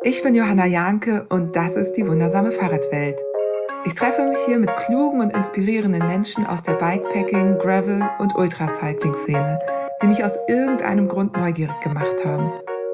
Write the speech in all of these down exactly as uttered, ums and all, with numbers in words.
Ich bin Johanna Jahnke und das ist die wundersame Fahrradwelt. Ich treffe mich hier mit klugen und inspirierenden Menschen aus der Bikepacking-, Gravel- und Ultracycling-Szene, die mich aus irgendeinem Grund neugierig gemacht haben.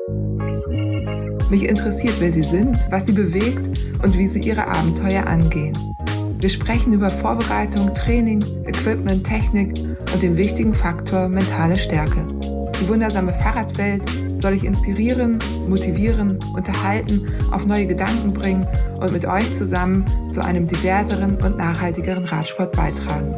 Mich interessiert, wer sie sind, was sie bewegt und wie sie ihre Abenteuer angehen. Wir sprechen über Vorbereitung, Training, Equipment, Technik und den wichtigen Faktor mentale Stärke. Die wundersame Fahrradwelt soll ich inspirieren, motivieren, unterhalten, auf neue Gedanken bringen und mit euch zusammen zu einem diverseren und nachhaltigeren Radsport beitragen.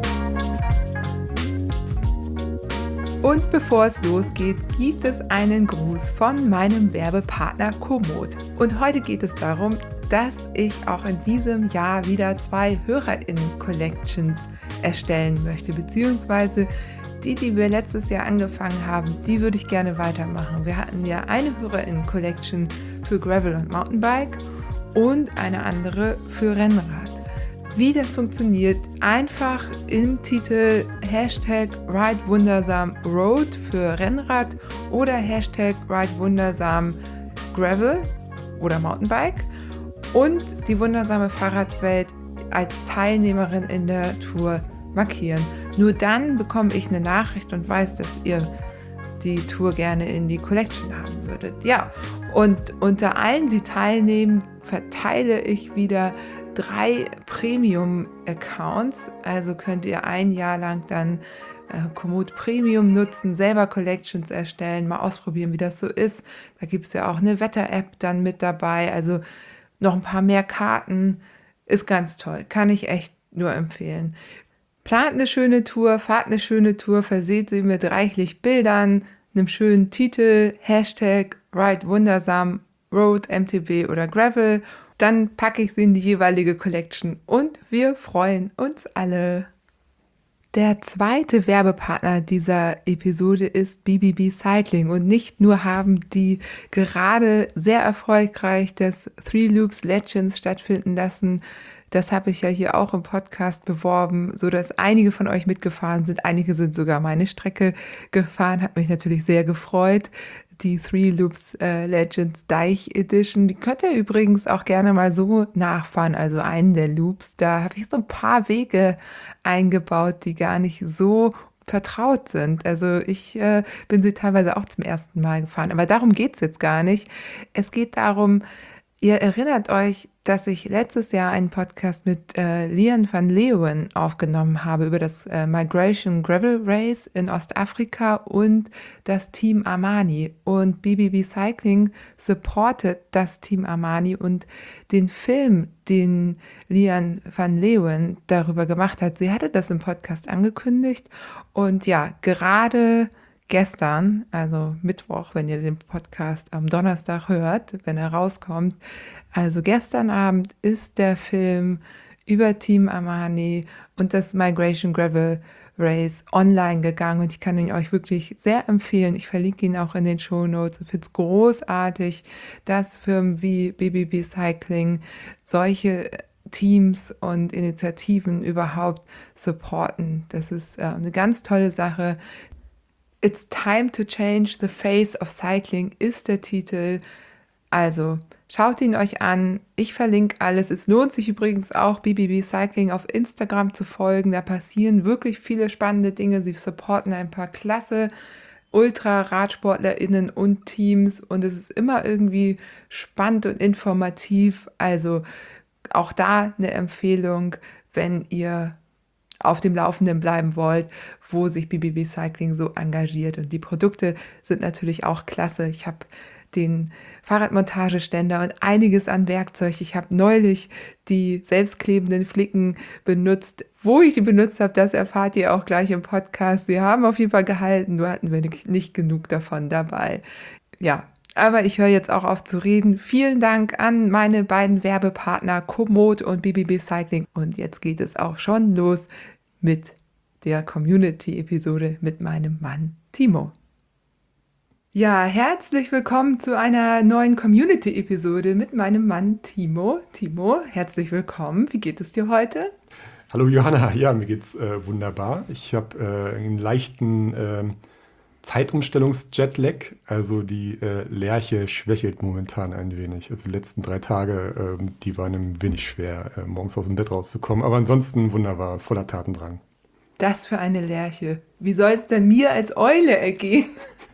Und bevor es losgeht, gibt es einen Gruß von meinem Werbepartner Komoot. Und heute geht es darum, dass ich auch in diesem Jahr wieder zwei HörerInnen-Collections erstellen möchte, beziehungsweise die, die wir letztes Jahr angefangen haben, die würde ich gerne weitermachen. Wir hatten ja eine HörerInnen-Collection für Gravel und Mountainbike und eine andere für Rennrad. Wie das funktioniert, einfach im Titel Hashtag RideWundersamRoad für Rennrad oder Hashtag RideWundersamGravel oder Mountainbike und die wundersame Fahrradwelt als Teilnehmerin in der Tour markieren. Nur dann bekomme ich eine Nachricht und weiß, dass ihr die Tour gerne in die Collection haben würdet. Ja, und unter allen, die teilnehmen, verteile ich wieder drei Premium-Accounts. Also könnt ihr ein Jahr lang dann äh, Komoot Premium nutzen, selber Collections erstellen, mal ausprobieren, wie das so ist. Da gibt es ja auch eine Wetter-App dann mit dabei. Also noch ein paar mehr Karten. Ist ganz toll. Kann ich echt nur empfehlen. Plant eine schöne Tour, fahrt eine schöne Tour, verseht sie mit reichlich Bildern, einem schönen Titel, Hashtag RideWundersamRoad, M T B oder Gravel. Dann packe ich sie in die jeweilige Collection und wir freuen uns alle. Der zweite Werbepartner dieser Episode ist B B B Cycling und nicht nur haben die gerade sehr erfolgreich das Three Loops Legends stattfinden lassen. Das habe ich ja hier auch im Podcast beworben, sodass einige von euch mitgefahren sind. Einige sind sogar meine Strecke gefahren, hat mich natürlich sehr gefreut. Die Three Loops äh, Legends Deich Edition, die könnt ihr übrigens auch gerne mal so nachfahren, also einen der Loops. Da habe ich so ein paar Wege eingebaut, die gar nicht so vertraut sind. Also ich äh, bin sie teilweise auch zum ersten Mal gefahren, aber darum geht es jetzt gar nicht. Es geht darum, ihr erinnert euch, dass ich letztes Jahr einen Podcast mit äh, Lian van Leeuwen aufgenommen habe über das äh, Migration Gravel Race in Ostafrika und das Team Armani. Und B B B Cycling supportet das Team Armani und den Film, den Lian van Leeuwen darüber gemacht hat. Sie hatte das im Podcast angekündigt und ja, gerade gestern, also Mittwoch, wenn ihr den Podcast am Donnerstag hört, wenn er rauskommt, also gestern Abend ist der Film über Team Armani und das Migration Gravel Race online gegangen und ich kann ihn euch wirklich sehr empfehlen. Ich verlinke ihn auch in den Shownotes. Ich finde es großartig, dass Firmen wie B B B Cycling solche Teams und Initiativen überhaupt supporten. Das ist äh, eine ganz tolle Sache. It's time to change the face of cycling ist der Titel. Also schaut ihn euch an. Ich verlinke alles. Es lohnt sich übrigens auch, B B B Cycling auf Instagram zu folgen. Da passieren wirklich viele spannende Dinge. Sie supporten ein paar klasse Ultra-RadsportlerInnen und Teams und es ist immer irgendwie spannend und informativ. Also auch da eine Empfehlung, wenn ihr auf dem Laufenden bleiben wollt, wo sich B B B Cycling so engagiert. Und die Produkte sind natürlich auch klasse. Ich habe den Fahrradmontageständer und einiges an Werkzeug. Ich habe neulich die selbstklebenden Flicken benutzt. Wo ich die benutzt habe, das erfahrt ihr auch gleich im Podcast. Sie haben auf jeden Fall gehalten, nur hatten wir nicht genug davon dabei. Ja, aber ich höre jetzt auch auf zu reden. Vielen Dank an meine beiden Werbepartner Komoot und B B B Cycling. Und jetzt geht es auch schon los mit der Community-Episode mit meinem Mann Timo. Ja, herzlich willkommen zu einer neuen Community-Episode mit meinem Mann Timo. Timo, herzlich willkommen. Wie geht es dir heute? Hallo Johanna, ja, mir geht's äh, wunderbar. Ich habe äh, einen leichten äh, Zeitumstellungs-Jetlag. Also die äh, Lerche schwächelt momentan ein wenig. Also die letzten drei Tage, ähm, die waren ein wenig schwer, äh, morgens aus dem Bett rauszukommen. Aber ansonsten wunderbar, voller Tatendrang. Das für eine Lerche. Wie soll es denn mir als Eule ergehen?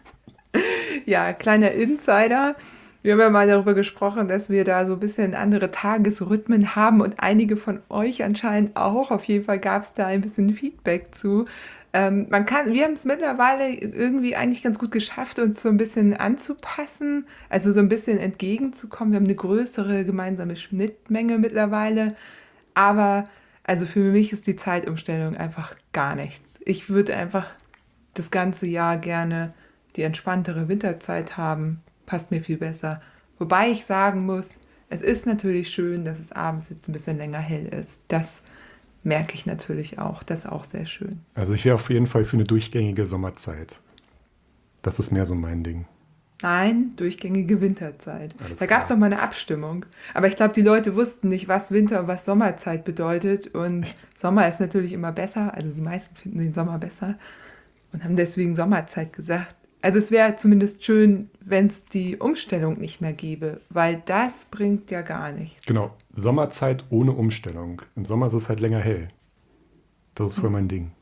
Ja, kleiner Insider. Wir haben ja mal darüber gesprochen, dass wir da so ein bisschen andere Tagesrhythmen haben und einige von euch anscheinend auch. Auf jeden Fall gab es da ein bisschen Feedback zu. Ähm, man kann, wir haben es mittlerweile irgendwie eigentlich ganz gut geschafft, uns so ein bisschen anzupassen, also so ein bisschen entgegenzukommen. Wir haben eine größere gemeinsame Schnittmenge mittlerweile, aber also für mich ist die Zeitumstellung einfach gar nichts. Ich würde einfach das ganze Jahr gerne die entspanntere Winterzeit haben. Passt mir viel besser. Wobei ich sagen muss, es ist natürlich schön, dass es abends jetzt ein bisschen länger hell ist. Das merke ich natürlich auch. Das ist auch sehr schön. Also ich wäre auf jeden Fall für eine durchgängige Sommerzeit. Das ist mehr so mein Ding. Nein, durchgängige Winterzeit. Alles Da gab es klar. doch mal eine Abstimmung. Aber ich glaube, die Leute wussten nicht, was Winter und was Sommerzeit bedeutet. Und Sommer ist natürlich immer besser. Also die meisten finden den Sommer besser und haben deswegen Sommerzeit gesagt. Also es wäre zumindest schön, wenn es die Umstellung nicht mehr gäbe, weil das bringt ja gar nichts. Genau, Sommerzeit ohne Umstellung. Im Sommer ist es halt länger hell. Das ist voll mein Ding.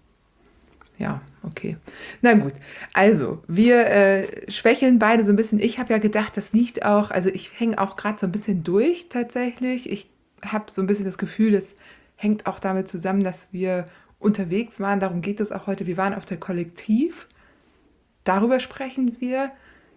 Ja, okay. Na gut, also wir äh, schwächeln beide so ein bisschen. Ich habe ja gedacht, das liegt auch, also ich hänge auch gerade so ein bisschen durch tatsächlich. Ich habe so ein bisschen das Gefühl, das hängt auch damit zusammen, dass wir unterwegs waren. Darum geht es auch heute. Wir waren auf der Kollektiv. Darüber sprechen wir.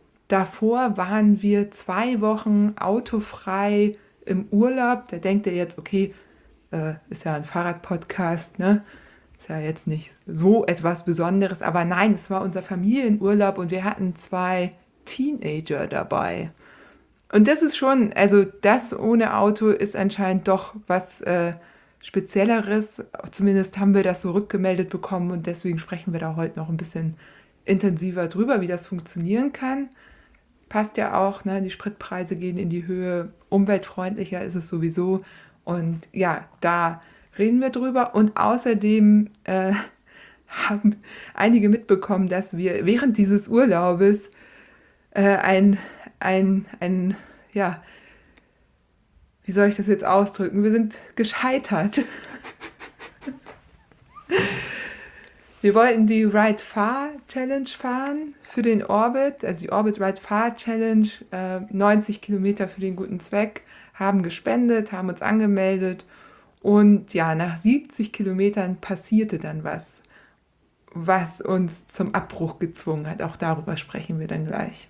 Davor waren wir zwei Wochen autofrei im Urlaub. Da denkt ihr jetzt, okay, äh, ist ja ein Fahrradpodcast, ne? Ist ja jetzt nicht so etwas Besonderes. Aber nein, es war unser Familienurlaub und wir hatten zwei Teenager dabei. Und das ist schon, also das ohne Auto ist anscheinend doch was äh, Spezielleres. Zumindest haben wir das so rückgemeldet bekommen und deswegen sprechen wir da heute noch ein bisschen intensiver drüber, wie das funktionieren kann. Passt ja auch, ne? Die Spritpreise gehen in die Höhe, umweltfreundlicher ist es sowieso. Und ja, da reden wir drüber. Und außerdem äh, haben einige mitbekommen, dass wir während dieses Urlaubes äh, ein, ein, ein, ja, wie soll ich das jetzt ausdrücken? Wir sind gescheitert. Wir wollten die Ride Far Challenge fahren für den Orbit, also die Orbit Ride Far Challenge, äh, neunzig Kilometer für den guten Zweck, haben gespendet, haben uns angemeldet und ja, nach siebzig Kilometern passierte dann was, was uns zum Abbruch gezwungen hat. Auch darüber sprechen wir dann gleich.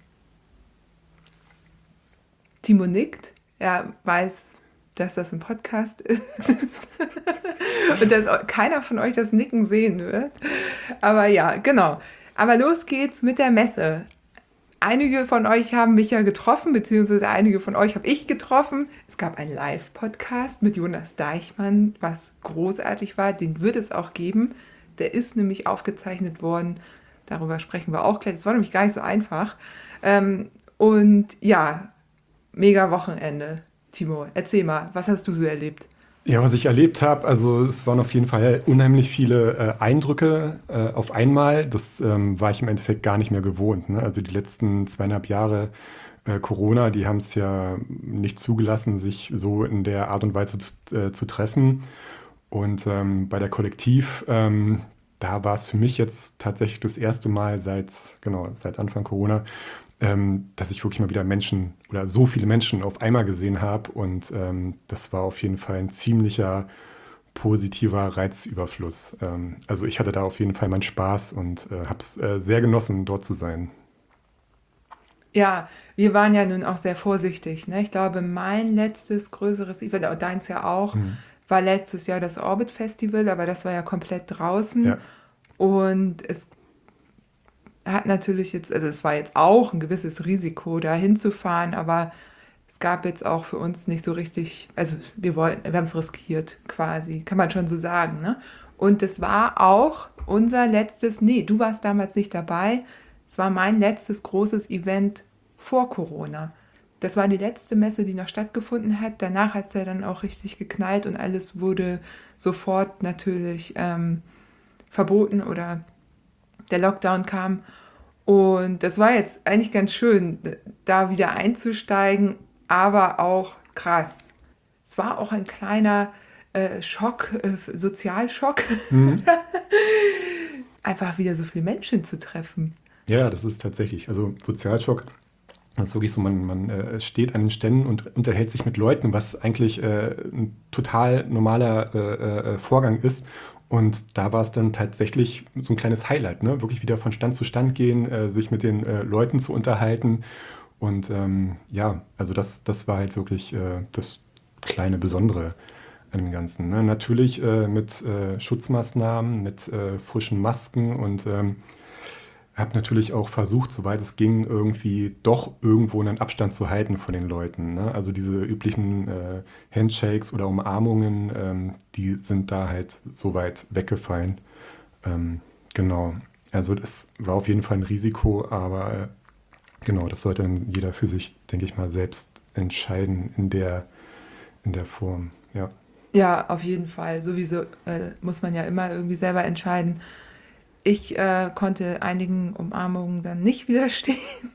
Timo nickt, er weiß, dass das ein Podcast ist und dass keiner von euch das Nicken sehen wird. Aber ja, genau. Aber los geht's mit der Messe. Einige von euch haben mich ja getroffen, beziehungsweise einige von euch habe ich getroffen. Es gab einen Live-Podcast mit Jonas Deichmann, was großartig war. Den wird es auch geben. Der ist nämlich aufgezeichnet worden. Darüber sprechen wir auch gleich. Das war nämlich gar nicht so einfach. Ähm, und ja, mega Wochenende. Timo, erzähl mal, was hast du so erlebt? Ja, was ich erlebt habe, also es waren auf jeden Fall unheimlich viele äh, Eindrücke äh, auf einmal. Das ähm, war ich im Endeffekt gar nicht mehr gewohnt. Ne? Also die letzten zweieinhalb Jahre äh, Corona, die haben es ja nicht zugelassen, sich so in der Art und Weise zu, äh, zu treffen. Und ähm, bei der Kollektiv, ähm, da war es für mich jetzt tatsächlich das erste Mal seit, genau, seit Anfang Corona, ähm, dass ich wirklich mal wieder Menschen oder so viele Menschen auf einmal gesehen habe. Und ähm, das war auf jeden Fall ein ziemlicher positiver Reizüberfluss. Ähm, also ich hatte da auf jeden Fall meinen Spaß und äh, habe es äh, sehr genossen, dort zu sein. Ja, wir waren ja nun auch sehr vorsichtig. Ne? Ich glaube, mein letztes größeres Event, und deins ja auch, Mhm. war letztes Jahr das Orbit Festival, aber das war ja komplett draußen. Ja. Und es hat natürlich jetzt, also es war jetzt auch ein gewisses Risiko, da hinzufahren, aber es gab jetzt auch für uns nicht so richtig, also wir wollten, wir haben es riskiert quasi, kann man schon so sagen, ne? Und es war auch unser letztes, nee, du warst damals nicht dabei, es war mein letztes großes Event vor Corona. Das war die letzte Messe, die noch stattgefunden hat. Danach hat es ja dann auch richtig geknallt und alles wurde sofort natürlich ähm, verboten oder der Lockdown kam. Und das war jetzt eigentlich ganz schön, da wieder einzusteigen, aber auch krass. Es war auch ein kleiner äh, Schock, äh, Sozialschock, Mhm. einfach wieder so viele Menschen zu treffen. Ja, das ist tatsächlich, also Sozialschock, das ist wirklich so, man, man äh, steht an den Ständen und unterhält sich mit Leuten, was eigentlich äh, ein total normaler äh, äh, Vorgang ist. Und da war es dann tatsächlich so ein kleines Highlight, ne? Wirklich wieder von Stand zu Stand gehen, äh, sich mit den äh, Leuten zu unterhalten. Und ähm, ja, also das, das war halt wirklich äh, das kleine Besondere an dem Ganzen. Ne? Natürlich äh, mit äh, Schutzmaßnahmen, mit äh, frischen Masken und ähm, habe natürlich auch versucht, soweit es ging, irgendwie doch irgendwo einen Abstand zu halten von den Leuten. Ne? Also diese üblichen äh, Handshakes oder Umarmungen, ähm, die sind da halt so weit weggefallen. Ähm, genau. Also das war auf jeden Fall ein Risiko, aber äh, genau, das sollte dann jeder für sich, denke ich mal, selbst entscheiden in der, in der Form. Ja. Ja, auf jeden Fall. Sowieso äh, muss man ja immer irgendwie selber entscheiden. Ich äh, konnte einigen Umarmungen dann nicht widerstehen.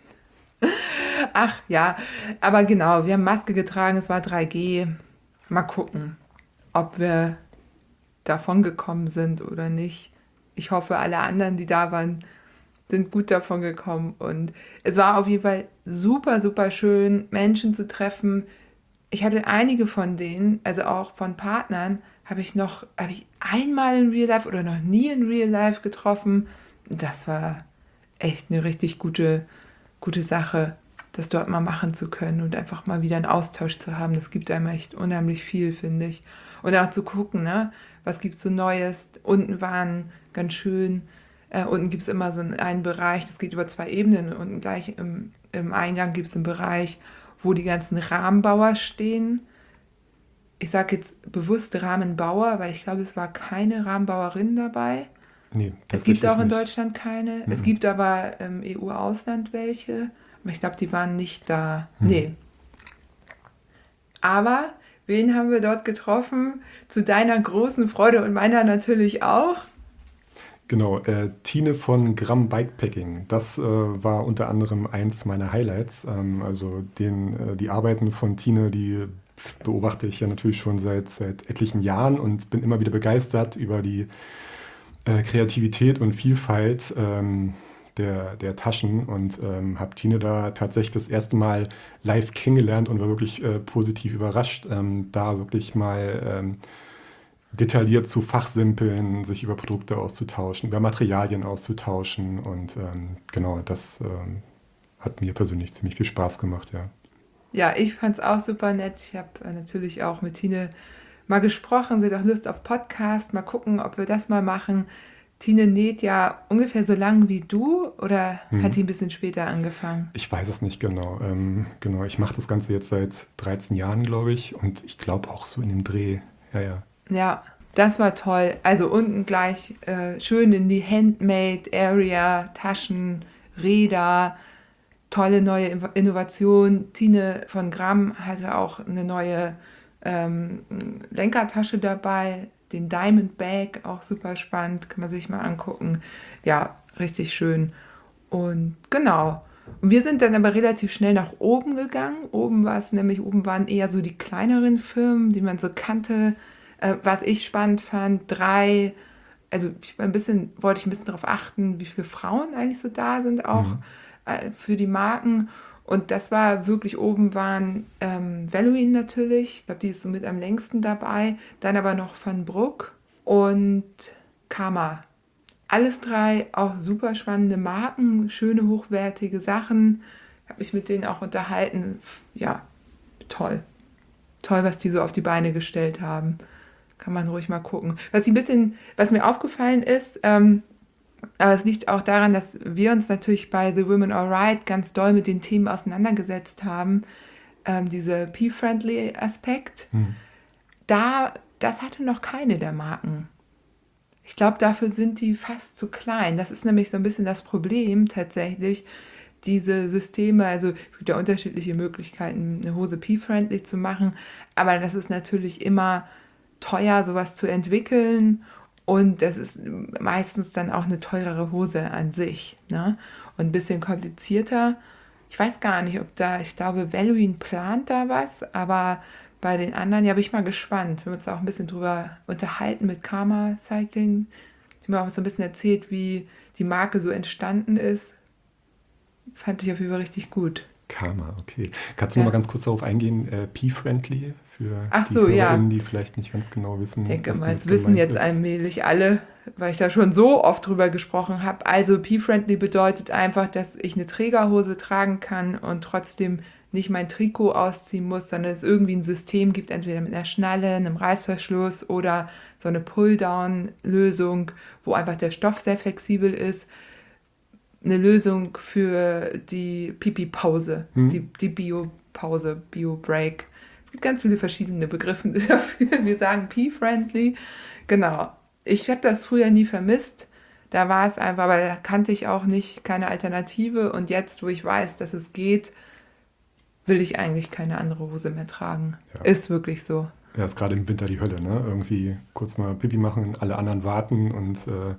Ach ja, aber genau, wir haben Maske getragen, es war drei G. Mal gucken, ob wir davon gekommen sind oder nicht. Ich hoffe, alle anderen, die da waren, sind gut davon gekommen. Und es war auf jeden Fall super, super schön, Menschen zu treffen. Ich hatte einige von denen, also auch von Partnern, habe ich noch, habe ich einmal in Real Life oder noch nie in Real Life getroffen. Das war echt eine richtig gute, gute Sache, das dort mal machen zu können und einfach mal wieder einen Austausch zu haben. Das gibt einem echt unheimlich viel, finde ich. Und auch zu gucken, ne, was gibt es so Neues. Unten waren ganz schön, äh, unten gibt es immer so einen Bereich, das geht über zwei Ebenen. Und gleich im, im Eingang gibt es einen Bereich, wo die ganzen Rahmenbauer stehen. Ich sage jetzt bewusst Rahmenbauer, weil ich glaube, es war keine Rahmenbauerin dabei. Nee, Es gibt tatsächlich auch in nicht. Deutschland keine. Es Mhm. gibt aber im E U-Ausland welche. Aber ich glaube, die waren nicht da. Mhm. Nee. Aber wen haben wir dort getroffen? Zu deiner großen Freude und meiner natürlich auch. Genau, äh, Tine von Gramm Bikepacking. Das äh, war unter anderem eins meiner Highlights. Ähm, also den, äh, die Arbeiten von Tine, die beobachte ich ja natürlich schon seit, seit etlichen Jahren und bin immer wieder begeistert über die äh, Kreativität und Vielfalt ähm, der, der Taschen und ähm, habe Tine da tatsächlich das erste Mal live kennengelernt und war wirklich äh, positiv überrascht, ähm, da wirklich mal ähm, detailliert zu fachsimpeln, sich über Produkte auszutauschen, über Materialien auszutauschen und ähm, genau, das ähm, hat mir persönlich ziemlich viel Spaß gemacht, ja. Ja, ich fand es auch super nett. Ich habe äh, natürlich auch mit Tine mal gesprochen. Sie hat auch Lust auf Podcast. Mal gucken, ob wir das mal machen. Tine näht ja ungefähr so lang wie du oder hat Hm. die ein bisschen später angefangen? Ich weiß es nicht genau. Ähm, genau, ich mache das Ganze jetzt seit dreizehn Jahren, glaube ich, und ich glaube auch so in dem Dreh. Ja, ja. Ja, das war toll. Also unten gleich äh, schön in die Handmade Area, Taschen, Räder, tolle neue Inv- Innovation. Tine von Gramm hatte auch eine neue ähm, Lenkertasche dabei, den Diamond Bag, auch super spannend, kann man sich mal angucken. Ja, richtig schön. Und genau. Und wir sind dann aber relativ schnell nach oben gegangen. Oben war es nämlich, oben waren eher so die kleineren Firmen, die man so kannte. Äh, was ich spannend fand, drei, also ich war ein bisschen, wollte ich ein bisschen darauf achten, wie viele Frauen eigentlich so da sind, auch Hm. äh, für die Marken. Und das war wirklich, oben waren ähm, Vaseline natürlich, ich glaube, die ist so mit am längsten dabei. Dann aber noch Van Broek und Kama. Alles drei auch super spannende Marken, schöne, hochwertige Sachen. Ich habe mich mit denen auch unterhalten. Ja, toll. Toll, was die so auf die Beine gestellt haben. Kann man ruhig mal gucken. Was, ich ein bisschen, was mir aufgefallen ist, ähm, aber es liegt auch daran, dass wir uns natürlich bei The Women Alright ganz doll mit den Themen auseinandergesetzt haben. Ähm, diese P-Friendly-Aspekt. Hm. Da, das hatte noch keine der Marken. Ich glaube, dafür sind die fast zu klein. Das ist nämlich so ein bisschen das Problem tatsächlich. Diese Systeme, also es gibt ja unterschiedliche Möglichkeiten, eine Hose P-friendly zu machen, aber das ist natürlich immer teuer, sowas zu entwickeln und das ist meistens dann auch eine teurere Hose an sich. Ne? und ein bisschen komplizierter. Ich weiß gar nicht, ob da, ich glaube, Valuine plant da was, aber bei den anderen, ja, bin ich mal gespannt. Wir haben uns auch ein bisschen drüber unterhalten mit Karma Cycling. Die haben mir auch so ein bisschen erzählt, wie die Marke so entstanden ist. Fand ich auf jeden Fall richtig gut. Karma, okay. Kannst du Ja. noch mal ganz kurz darauf eingehen, äh, P-Friendly, für Ach die so, ja. HörerInnen, die vielleicht nicht ganz genau wissen, Ich denke was mal, damit es wissen gemeint jetzt ist. allmählich alle, weil ich da schon so oft drüber gesprochen habe. Also P-Friendly bedeutet einfach, dass ich eine Trägerhose tragen kann und trotzdem nicht mein Trikot ausziehen muss, sondern es irgendwie ein System gibt, entweder mit einer Schnalle, einem Reißverschluss oder so eine Pull-Down-Lösung, wo einfach der Stoff sehr flexibel ist. Eine Lösung für die Pipi-Pause, Hm. die, die Bio-Pause, Bio-Break. Es gibt ganz viele verschiedene Begriffe dafür. Wir sagen P-Friendly. Genau. Ich habe das früher nie vermisst. Da war es einfach, aber da kannte ich auch nicht, keine Alternative. Und jetzt, wo ich weiß, dass es geht, will ich eigentlich keine andere Hose mehr tragen. Ja. Ist wirklich so. Ja, ist gerade im Winter die Hölle, ne? Irgendwie kurz mal Pipi machen, alle anderen warten und äh,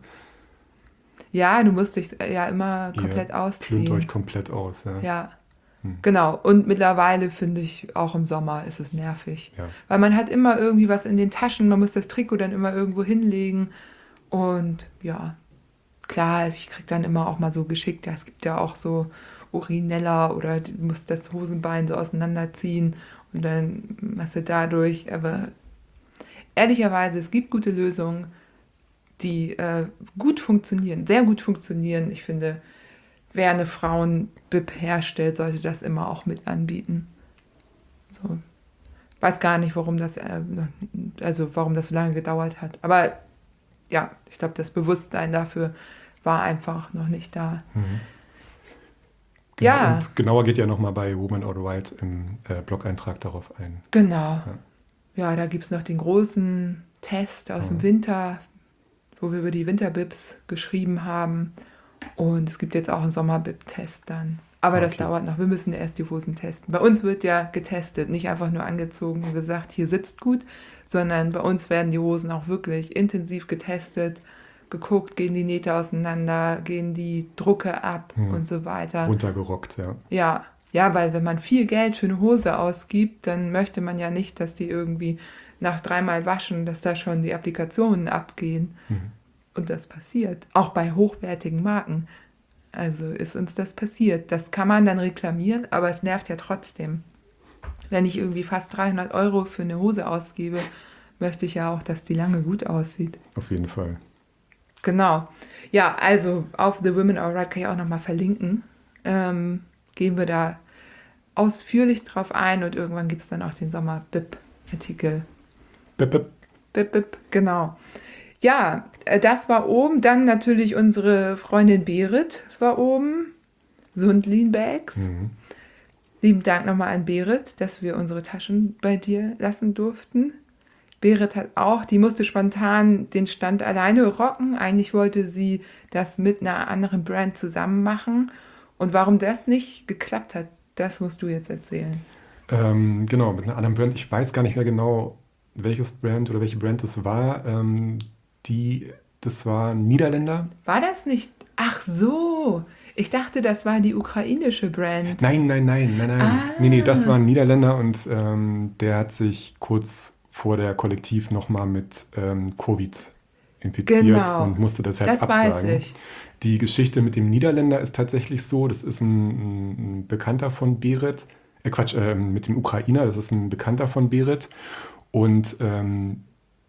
Ja, du musst dich ja immer ihr komplett plündert ausziehen. euch komplett aus. Ja. Ja, Hm. genau. Und mittlerweile finde ich, auch im Sommer ist es nervig. Ja. Weil man hat immer irgendwie was in den Taschen, man muss das Trikot dann immer irgendwo hinlegen. Und ja, klar, ich kriege dann immer auch mal so geschickt, ja, es gibt ja auch so Urinella oder du musst das Hosenbein so auseinanderziehen und dann machst du dadurch. Aber ehrlicherweise, es gibt gute Lösungen, die äh, gut funktionieren, sehr gut funktionieren. Ich finde, wer eine Frauen-Bib herstellt, sollte das immer auch mit anbieten. So. Weiß gar nicht, warum das, äh, also warum das so lange gedauert hat. Aber ja, ich glaube, das Bewusstsein dafür war einfach noch nicht da. Mhm. Genau, Ja. Und genauer geht ja nochmal bei Woman or White im äh, Blog-Eintrag darauf ein. Genau. Ja. Ja, da gibt es noch den großen Test aus dem Ja. Winter, wo wir über die Winterbibs geschrieben haben. Und es gibt jetzt auch einen Sommerbib-Test dann. Aber das Okay. dauert noch. Wir müssen erst die Hosen testen. Bei uns wird ja getestet, nicht einfach nur angezogen und gesagt, hier sitzt gut, sondern bei uns werden die Hosen auch wirklich intensiv getestet, geguckt, gehen die Nähte auseinander, gehen die Drucke ab Hm. und so weiter. Runtergerockt, ja. Ja, ja, weil wenn man viel Geld für eine Hose ausgibt, dann möchte man ja nicht, dass die irgendwie nach dreimal waschen, dass da schon die Applikationen abgehen. Mhm. Und das passiert. Auch bei hochwertigen Marken. Also ist uns das passiert. Das kann man dann reklamieren, aber es nervt ja trotzdem. Wenn ich irgendwie fast dreihundert Euro für eine Hose ausgebe, möchte ich ja auch, dass die lange gut aussieht. Auf jeden Fall. Genau. Ja, also auf The Women Are Right kann ich auch nochmal verlinken. Ähm, gehen wir da ausführlich drauf ein und irgendwann gibt es dann auch den Sommer-Bib-Artikel. Bip, bip. Bip, bip, genau. Ja, äh, das war oben. Dann natürlich unsere Freundin Berit war oben. Sundlin Bags. Mhm. Lieben Dank nochmal an Berit, dass wir unsere Taschen bei dir lassen durften. Berit hat auch, die musste spontan den Stand alleine rocken. Eigentlich wollte sie das mit einer anderen Brand zusammen machen. Und warum das nicht geklappt hat, das musst du jetzt erzählen. Ähm, genau, mit einer anderen Brand. Ich weiß gar nicht mehr genau, welches Brand oder welche Brand das war. Ähm, die, das war ein Niederländer. War das nicht? Ach so, ich dachte, das war die ukrainische Brand. Nein, nein, nein, nein, nein. Ah. Nee, nee, das war ein Niederländer und ähm, der hat sich kurz vor der Kollektiv nochmal mit ähm, Covid infiziert Genau. und musste deshalb Das absagen. weiß ich. Die Geschichte mit dem Niederländer ist tatsächlich so, das ist ein, ein Bekannter von Berit, äh Quatsch, äh, mit dem Ukrainer, das ist ein Bekannter von Berit und ähm,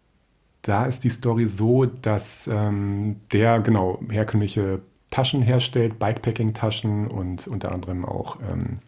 da ist die Story so, dass ähm, der genau herkömmliche Taschen herstellt, Bikepacking-Taschen und unter anderem auch ähm,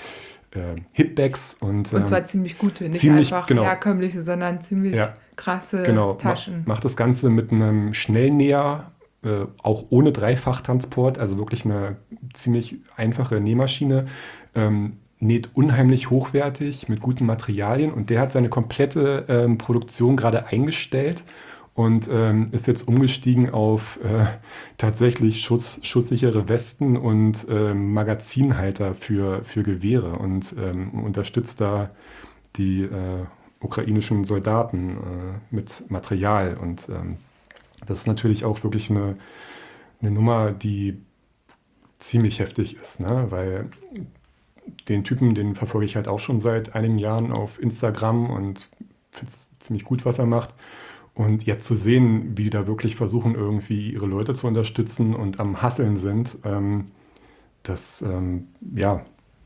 äh, Hipbags. Und, Und ähm, zwar ziemlich gute, nicht ziemlich, einfach genau. herkömmliche, sondern ziemlich Ja, krasse genau, Taschen. ma- macht das Ganze mit einem Schnellnäher, äh, auch ohne Dreifachtransport, also wirklich eine ziemlich einfache Nähmaschine. Ähm, näht unheimlich hochwertig mit guten Materialien und der hat seine komplette ähm, Produktion gerade eingestellt und ähm, ist jetzt umgestiegen auf äh, tatsächlich Schuss, schusssichere Westen und ähm, Magazinhalter für, für Gewehre und ähm, unterstützt da die äh, ukrainischen Soldaten äh, mit Material und ähm, das ist natürlich auch wirklich eine, eine Nummer, die ziemlich heftig ist, ne? Weil den Typen, den verfolge ich halt auch schon seit einigen Jahren auf Instagram und finde es ziemlich gut, was er macht. Und jetzt zu sehen, wie die da wirklich versuchen, irgendwie ihre Leute zu unterstützen und am Hasseln sind, ähm, das, ähm, ja,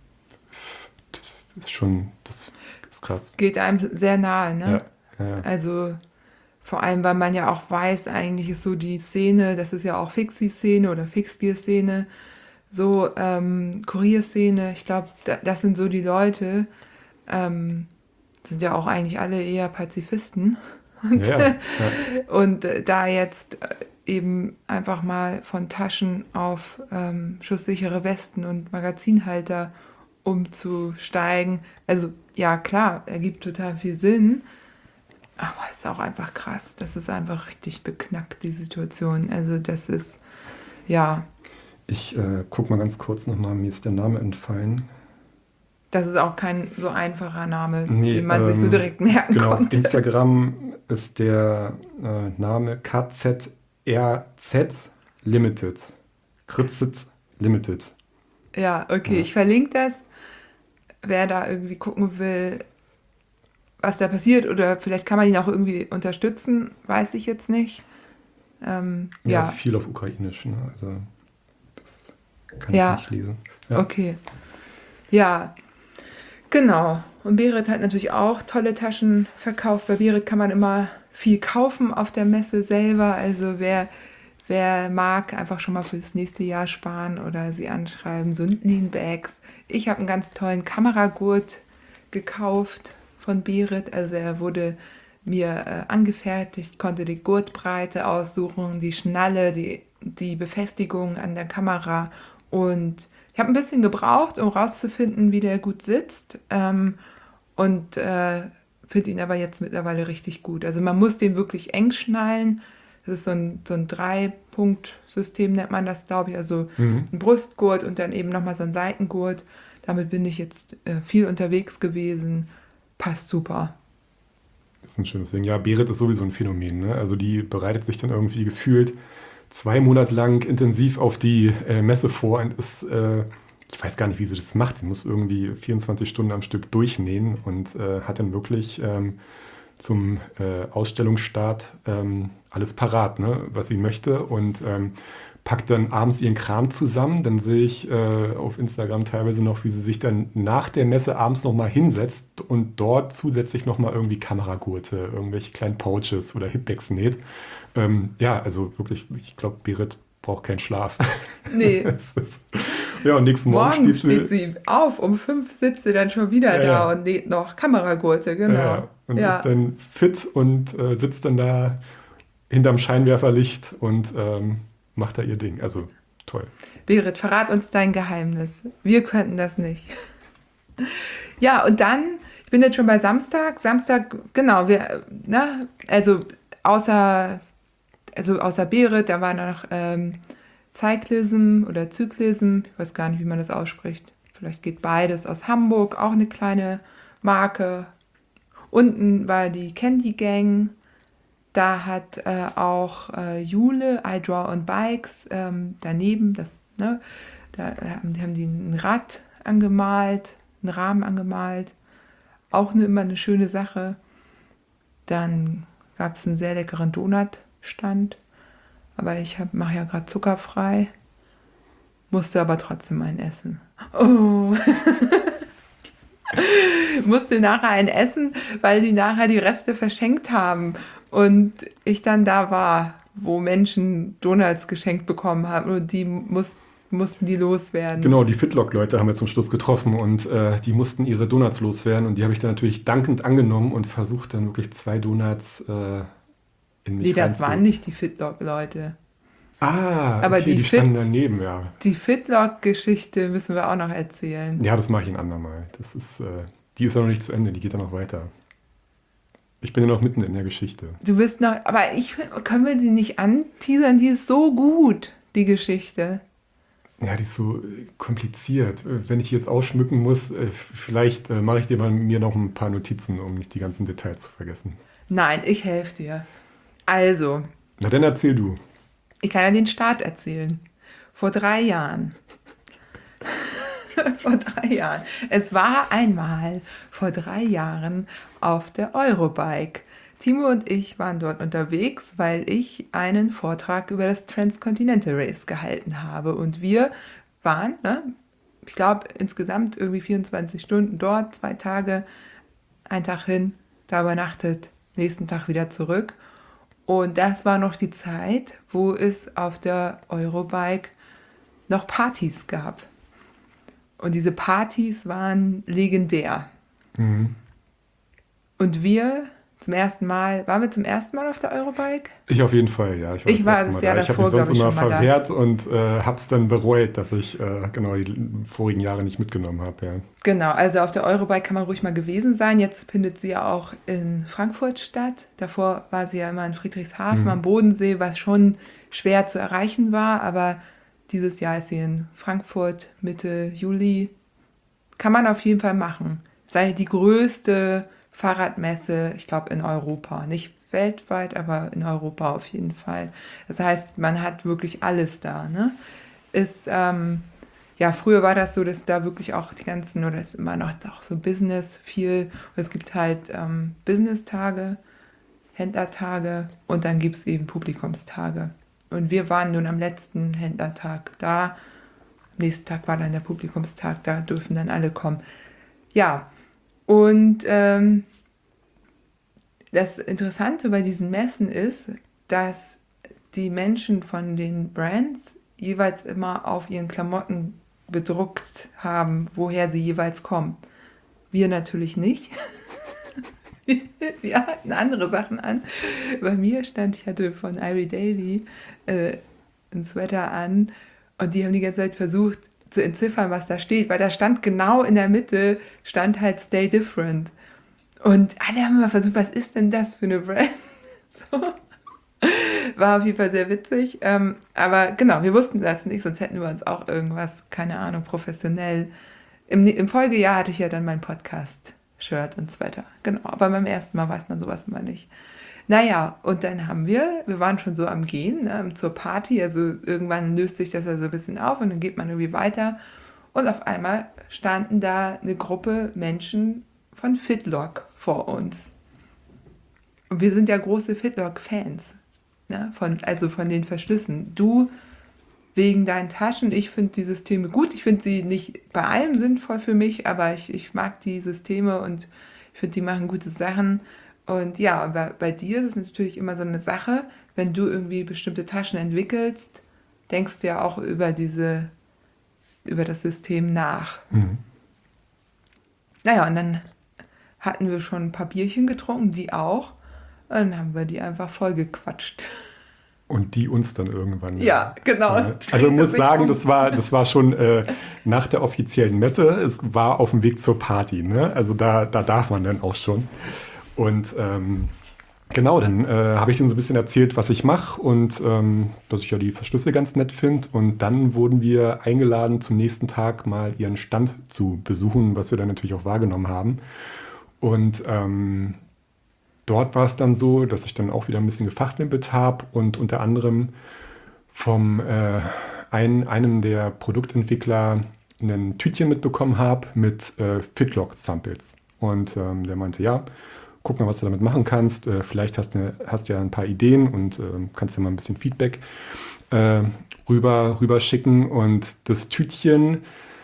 das ist schon, das ist krass. Es geht einem sehr nahe, ne? Ja, ja, ja. Also vor allem, weil man ja auch weiß, eigentlich ist so die Szene, das ist ja auch Fixie-Szene oder Fixgear-Szene, so ähm, Kurierszene, ich glaube, da, das sind so die Leute, ähm, sind ja auch eigentlich alle eher Pazifisten. Und, Ja, ja, ja. und äh, da jetzt äh, eben einfach mal von Taschen auf ähm, schusssichere Westen und Magazinhalter umzusteigen. Also ja, klar, ergibt total viel Sinn, aber es ist auch einfach krass. Das ist einfach richtig beknackt, die Situation. Also das ist, ja, Ich äh, guck mal ganz kurz nochmal, mir ist der Name entfallen. das ist auch kein so einfacher Name, Nee, den man sich so ähm, direkt merken Genau, auf konnte. Instagram ist der äh, Name K Z R Z Limited. Kritzit Limited. Ja, okay, Ja. ich verlinke das. Wer da irgendwie gucken will, was da passiert, oder vielleicht kann man ihn auch irgendwie unterstützen, weiß ich jetzt nicht. Ähm, Ja, ja, ist viel auf Ukrainisch, ne? Also das kann Ja. ich nicht lesen. Ja. okay. Ja, genau. Und Berit hat natürlich auch tolle Taschen verkauft. Bei Berit kann man immer viel kaufen auf der Messe selber. Also wer, wer mag, einfach schon mal fürs nächste Jahr sparen oder sie anschreiben. So Lean-Bags. Ich habe einen ganz tollen Kameragurt gekauft von Berit. Also er wurde mir äh, angefertigt, konnte die Gurtbreite aussuchen, die Schnalle, die, die Befestigung an der Kamera. Und ich habe ein bisschen gebraucht, um rauszufinden, wie der gut sitzt. Ähm, und äh, finde ihn aber jetzt mittlerweile richtig gut. Also man muss den wirklich eng schnallen. Das ist so ein, so ein Drei-Punkt-System, nennt man das, glaube ich. Also Mhm. ein Brustgurt und dann eben nochmal so ein Seitengurt. Damit bin ich jetzt äh, viel unterwegs gewesen. Passt super. Das ist ein schönes Ding. Ja, Berit ist sowieso ein Phänomen, ne? Also die bereitet sich dann irgendwie gefühlt zwei Monate lang intensiv auf die äh, Messe vor und ist, äh, ich weiß gar nicht, wie sie das macht. Sie muss irgendwie vierundzwanzig Stunden am Stück durchnähen und äh, hat dann wirklich ähm, zum äh, Ausstellungsstart ähm, alles parat, ne, was sie möchte, und ähm, packt dann abends ihren Kram zusammen. Dann sehe ich äh, auf Instagram teilweise noch, wie sie sich dann nach der Messe abends nochmal hinsetzt und dort zusätzlich nochmal irgendwie Kameragurte, irgendwelche kleinen Pouches oder Hipbags näht. Ähm, ja, also wirklich, ich glaube, Berit braucht keinen Schlaf. Nee, Es ist, ja, und nächsten Morgen morgens spielt steht sie auf, um fünf sitzt sie dann schon wieder Ja, da ja. und näht noch Kameragurte, Ja, genau. ja, und Ja. ist dann fit und äh, sitzt dann da hinterm Scheinwerferlicht und ähm, macht da ihr Ding. Also toll. Berit, verrat uns dein Geheimnis. Wir könnten das nicht. Ja, und dann, ich bin jetzt schon bei Samstag. Samstag, genau, wir, ne, also außer, also außer Berit, da war noch ähm, Cyclism oder Zyklism, ich weiß gar nicht, wie man das ausspricht. Vielleicht geht beides aus Hamburg, auch eine kleine Marke. Unten war die Candy Gang. Da hat äh, auch äh, Jule, I Draw on Bikes, ähm, daneben, das, ne, da haben, haben die ein Rad angemalt, einen Rahmen angemalt. Auch eine, immer eine schöne Sache. Dann gab es einen sehr leckeren Donutstand. Aber ich mache ja gerade zuckerfrei. Musste aber trotzdem einen essen. Oh. Musste nachher einen essen, weil die nachher die Reste verschenkt haben. Und ich dann da war, wo Menschen Donuts geschenkt bekommen haben. Und die muss, mussten die loswerden. Genau, die Fitlock-Leute haben wir zum Schluss getroffen und äh, die mussten ihre Donuts loswerden und die habe ich dann natürlich dankend angenommen und versucht dann wirklich zwei Donuts äh, in mich Nee, das reinzu- waren nicht die Fitlock-Leute. Ah, Aber okay, die die, Fit- standen daneben, ja. Die Fitlock-Geschichte müssen wir auch noch erzählen. Ja, das mache ich ein andermal. Das ist, äh, die ist ja noch nicht zu Ende, die geht ja noch weiter. Ich bin ja noch mitten in der Geschichte. Du bist noch, aber ich können wir die nicht anteasern? Die ist so gut, die Geschichte. Ja, die ist so äh, kompliziert. Äh, Wenn ich jetzt ausschmücken muss, äh, vielleicht äh, mache ich dir mal mir noch ein paar Notizen, um nicht die ganzen Details zu vergessen. Nein, ich helfe dir. Also, Na, dann erzähl du. ich kann ja den Start erzählen. Vor drei Jahren vor drei Jahren. Es war einmal vor drei Jahren auf der Eurobike. Timo und ich waren dort unterwegs, weil ich einen Vortrag über das Transcontinental Race gehalten habe. Und wir waren, ne, ich glaube, insgesamt irgendwie vierundzwanzig Stunden dort, zwei Tage, einen Tag hin, da übernachtet, nächsten Tag wieder zurück. Und das war noch die Zeit, wo es auf der Eurobike noch Partys gab. Und diese Partys waren legendär. Mhm. Und wir zum ersten Mal, waren wir zum ersten Mal auf der Eurobike? Ich auf jeden Fall, ja. Ich, ich war das Jahr Ich habe davor, mich sonst glaube ich, immer schon mal da. verwehrt und äh, habe es dann bereut, dass ich äh, genau die vorigen Jahre nicht mitgenommen habe. Ja. Genau, also auf der Eurobike kann man ruhig mal gewesen sein. Jetzt findet sie ja auch in Frankfurt statt. Davor war sie ja immer in Friedrichshafen Mhm. am Bodensee, was schon schwer zu erreichen war. Aber dieses Jahr ist sie in Frankfurt Mitte Juli. Kann man auf jeden Fall machen. Sei die größte Fahrradmesse, ich glaube, in Europa. Nicht weltweit, aber in Europa auf jeden Fall. Das heißt, man hat wirklich alles da. Ne? Ist, ähm, ja, früher war das so, dass da wirklich auch die ganzen, oder ist immer noch ist auch so Business viel. Und es gibt halt ähm, Business-Tage, Händlertage und dann gibt es eben Publikumstage. Und wir waren nun am letzten Händlertag da. Am nächsten Tag war dann der Publikumstag, da dürfen dann alle kommen. Ja, und ähm, das Interessante bei diesen Messen ist, dass die Menschen von den Brands jeweils immer auf ihren Klamotten bedruckt haben, woher sie jeweils kommen. Wir natürlich nicht. Wir hatten andere Sachen an. Bei mir stand, ich hatte von Irie Daily äh, ein Sweater an und die haben die ganze Zeit versucht zu entziffern, was da steht, weil da stand genau in der Mitte, stand halt Stay Different. Und alle haben immer versucht, was ist denn das für eine Brand? So. War auf jeden Fall sehr witzig. Ähm, aber genau, wir wussten das nicht, sonst hätten wir uns auch irgendwas, keine Ahnung, professionell. Im, im Folgejahr hatte ich ja dann mein Podcast-Shirt und so weiter. Genau, aber beim ersten Mal weiß man sowas immer nicht. Naja, und dann haben wir, wir waren schon so am Gehen, ne, zur Party, also irgendwann löst sich das ja so ein bisschen auf und dann geht man irgendwie weiter. Und auf einmal standen da eine Gruppe Menschen von Fitlock vor uns. Und wir sind ja große Fitlock-Fans, ne, von, also von den Verschlüssen. Du wegen deinen Taschen, ich finde die Systeme gut, ich finde sie nicht bei allem sinnvoll für mich, aber ich, ich mag die Systeme und ich finde, die machen gute Sachen. Und ja, aber bei dir ist es natürlich immer so eine Sache, wenn du irgendwie bestimmte Taschen entwickelst, denkst du ja auch über diese, über das System nach. Mhm. Naja, und dann hatten wir schon ein paar Bierchen getrunken, die auch. Und dann haben wir die einfach voll gequatscht. Und die uns dann irgendwann. Ja, genau. Äh, also ich muss sagen, um. das war, das war schon äh, nach der offiziellen Messe. Es war auf dem Weg zur Party. Ne? Also da, da darf man dann auch schon. Und ähm, genau, dann äh, habe ich denen so ein bisschen erzählt, was ich mache und ähm, dass ich ja die Verschlüsse ganz nett finde. Und dann wurden wir eingeladen, zum nächsten Tag mal ihren Stand zu besuchen, was wir dann natürlich auch wahrgenommen haben. Und ähm, dort war es dann so, dass ich dann auch wieder ein bisschen gefachsimpelt habe und unter anderem vom äh, ein, einem der Produktentwickler ein Tütchen mitbekommen habe mit äh, Fitlock-Samples. Und ähm, der meinte, ja, guck mal, was du damit machen kannst. Äh, vielleicht hast du hast ja ein paar Ideen und äh, kannst ja mal ein bisschen Feedback äh, rüber, rüber schicken. Und das Tütchen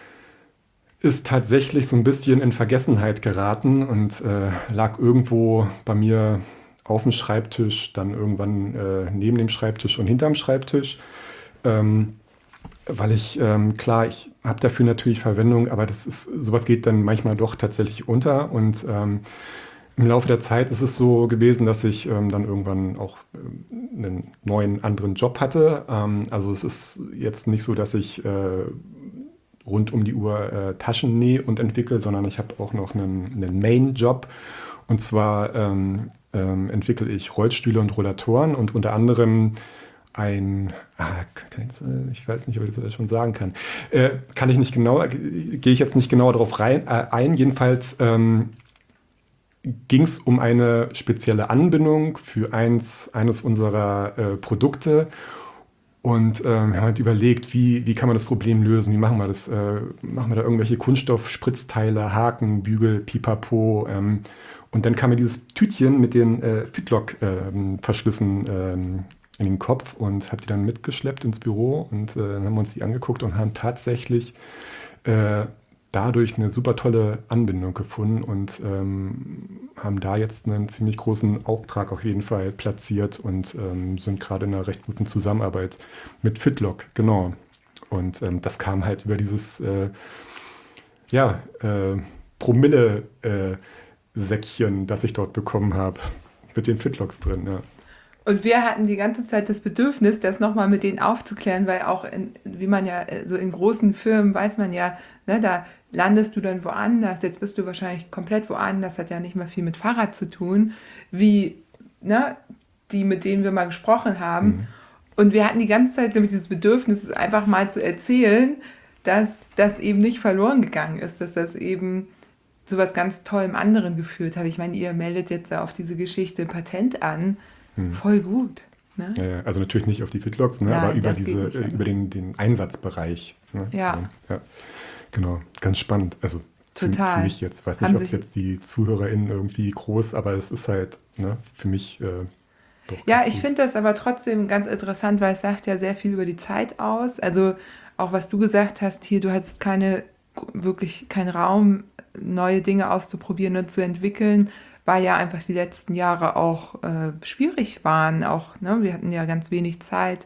ist tatsächlich so ein bisschen in Vergessenheit geraten und äh, lag irgendwo bei mir auf dem Schreibtisch, dann irgendwann äh, neben dem Schreibtisch und hinterm Schreibtisch. Ähm, weil ich, ähm, klar, ich habe dafür natürlich Verwendung, aber das ist, sowas geht dann manchmal doch tatsächlich unter. Und ähm, im Laufe der Zeit ist es so gewesen, dass ich ähm, dann irgendwann auch ähm, einen neuen, anderen Job hatte. Ähm, also es ist jetzt nicht so, dass ich äh, rund um die Uhr äh, Taschen nähe und entwickle, sondern ich habe auch noch einen, einen Main-Job. Und zwar ähm, ähm, entwickle ich Rollstühle und Rollatoren und unter anderem ein, ah, ich weiß nicht, ob ich das schon sagen kann, äh, kann ich nicht genau, gehe ich jetzt nicht genau darauf rein, äh, ein. Jedenfalls ähm, ging es um eine spezielle Anbindung für eins, eines unserer äh, Produkte. Und ähm, wir haben halt überlegt, wie, wie kann man das Problem lösen, wie machen wir das? Äh, machen wir da irgendwelche Kunststoff-Spritzteile, Haken, Bügel, Pipapo. Ähm, und dann kam mir dieses Tütchen mit den äh, Fitlock-Verschlüssen ähm, in den Kopf und habe die dann mitgeschleppt ins Büro und äh, dann haben wir uns die angeguckt und haben tatsächlich äh, dadurch eine super tolle Anbindung gefunden und ähm, haben da jetzt einen ziemlich großen Auftrag auf jeden Fall platziert und ähm, sind gerade in einer recht guten Zusammenarbeit mit Fitlock, genau. Und ähm, das kam halt über dieses äh, ja, äh, Promille-Säckchen, äh, das ich dort bekommen habe, mit den Fitlocks drin, ja. Und wir hatten die ganze Zeit das Bedürfnis, das nochmal mit denen aufzuklären, weil auch, in, wie man ja äh, so in großen Firmen weiß man ja, ne, da landest du dann woanders, jetzt bist du wahrscheinlich komplett woanders, hat ja nicht mal viel mit Fahrrad zu tun, wie ne, die, mit denen wir mal gesprochen haben. Mhm. Und wir hatten die ganze Zeit nämlich dieses Bedürfnis, einfach mal zu erzählen, dass das eben nicht verloren gegangen ist, dass das eben zu was ganz Tollem anderen geführt hat. Ich meine, ihr meldet jetzt auf diese Geschichte Patent an. Hm. Voll gut. Ne? Ja, ja, also natürlich nicht auf die Fitlocks, ne, Nein, aber über, diese, nicht, über den, den Einsatzbereich. Ne, ja. So, ja. Genau, ganz spannend. Also Total. Für, für mich jetzt, weiß nicht, ob es jetzt die ZuhörerInnen irgendwie groß, aber es ist halt ne, für mich äh, doch Ja, ich finde das aber trotzdem ganz interessant, weil es sagt ja sehr viel über die Zeit aus. Also auch was du gesagt hast hier, du hattest keine, wirklich keinen Raum, neue Dinge auszuprobieren und zu entwickeln, weil ja einfach die letzten Jahre auch äh, schwierig waren. Auch, ne? Wir hatten ja ganz wenig Zeit,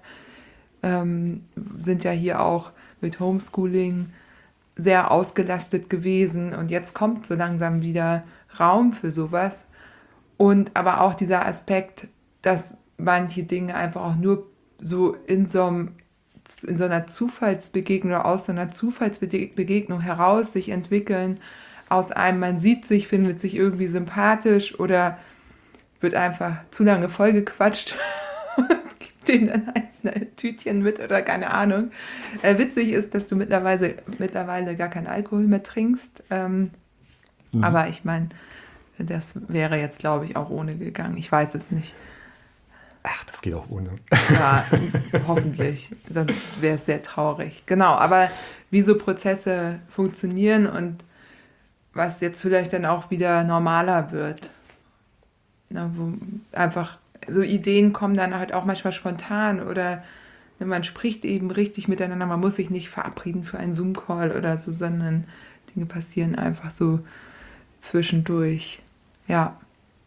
ähm, sind ja hier auch mit Homeschooling sehr ausgelastet gewesen und jetzt kommt so langsam wieder Raum für sowas. Und aber auch dieser Aspekt, dass manche Dinge einfach auch nur so in so, einem, in so einer Zufallsbegegnung oder aus so einer Zufallsbegegnung heraus sich entwickeln, aus einem, man sieht sich, findet sich irgendwie sympathisch oder wird einfach zu lange vollgequatscht und gibt dem dann ein, ein Tütchen mit oder keine Ahnung. Äh, witzig ist, dass du mittlerweile, mittlerweile gar keinen Alkohol mehr trinkst. Ähm, mhm. Aber ich meine, das wäre jetzt, glaube ich, auch ohne gegangen. Ich weiß es nicht. Ach, das geht auch ohne. Ja, hoffentlich. Sonst wäre es sehr traurig. Genau, aber wie so Prozesse funktionieren und was jetzt vielleicht dann auch wieder normaler wird. Na, wo einfach so Ideen kommen dann halt auch manchmal spontan oder man spricht eben richtig miteinander. Man muss sich nicht verabreden für einen Zoom-Call oder so, sondern Dinge passieren einfach so zwischendurch. Ja.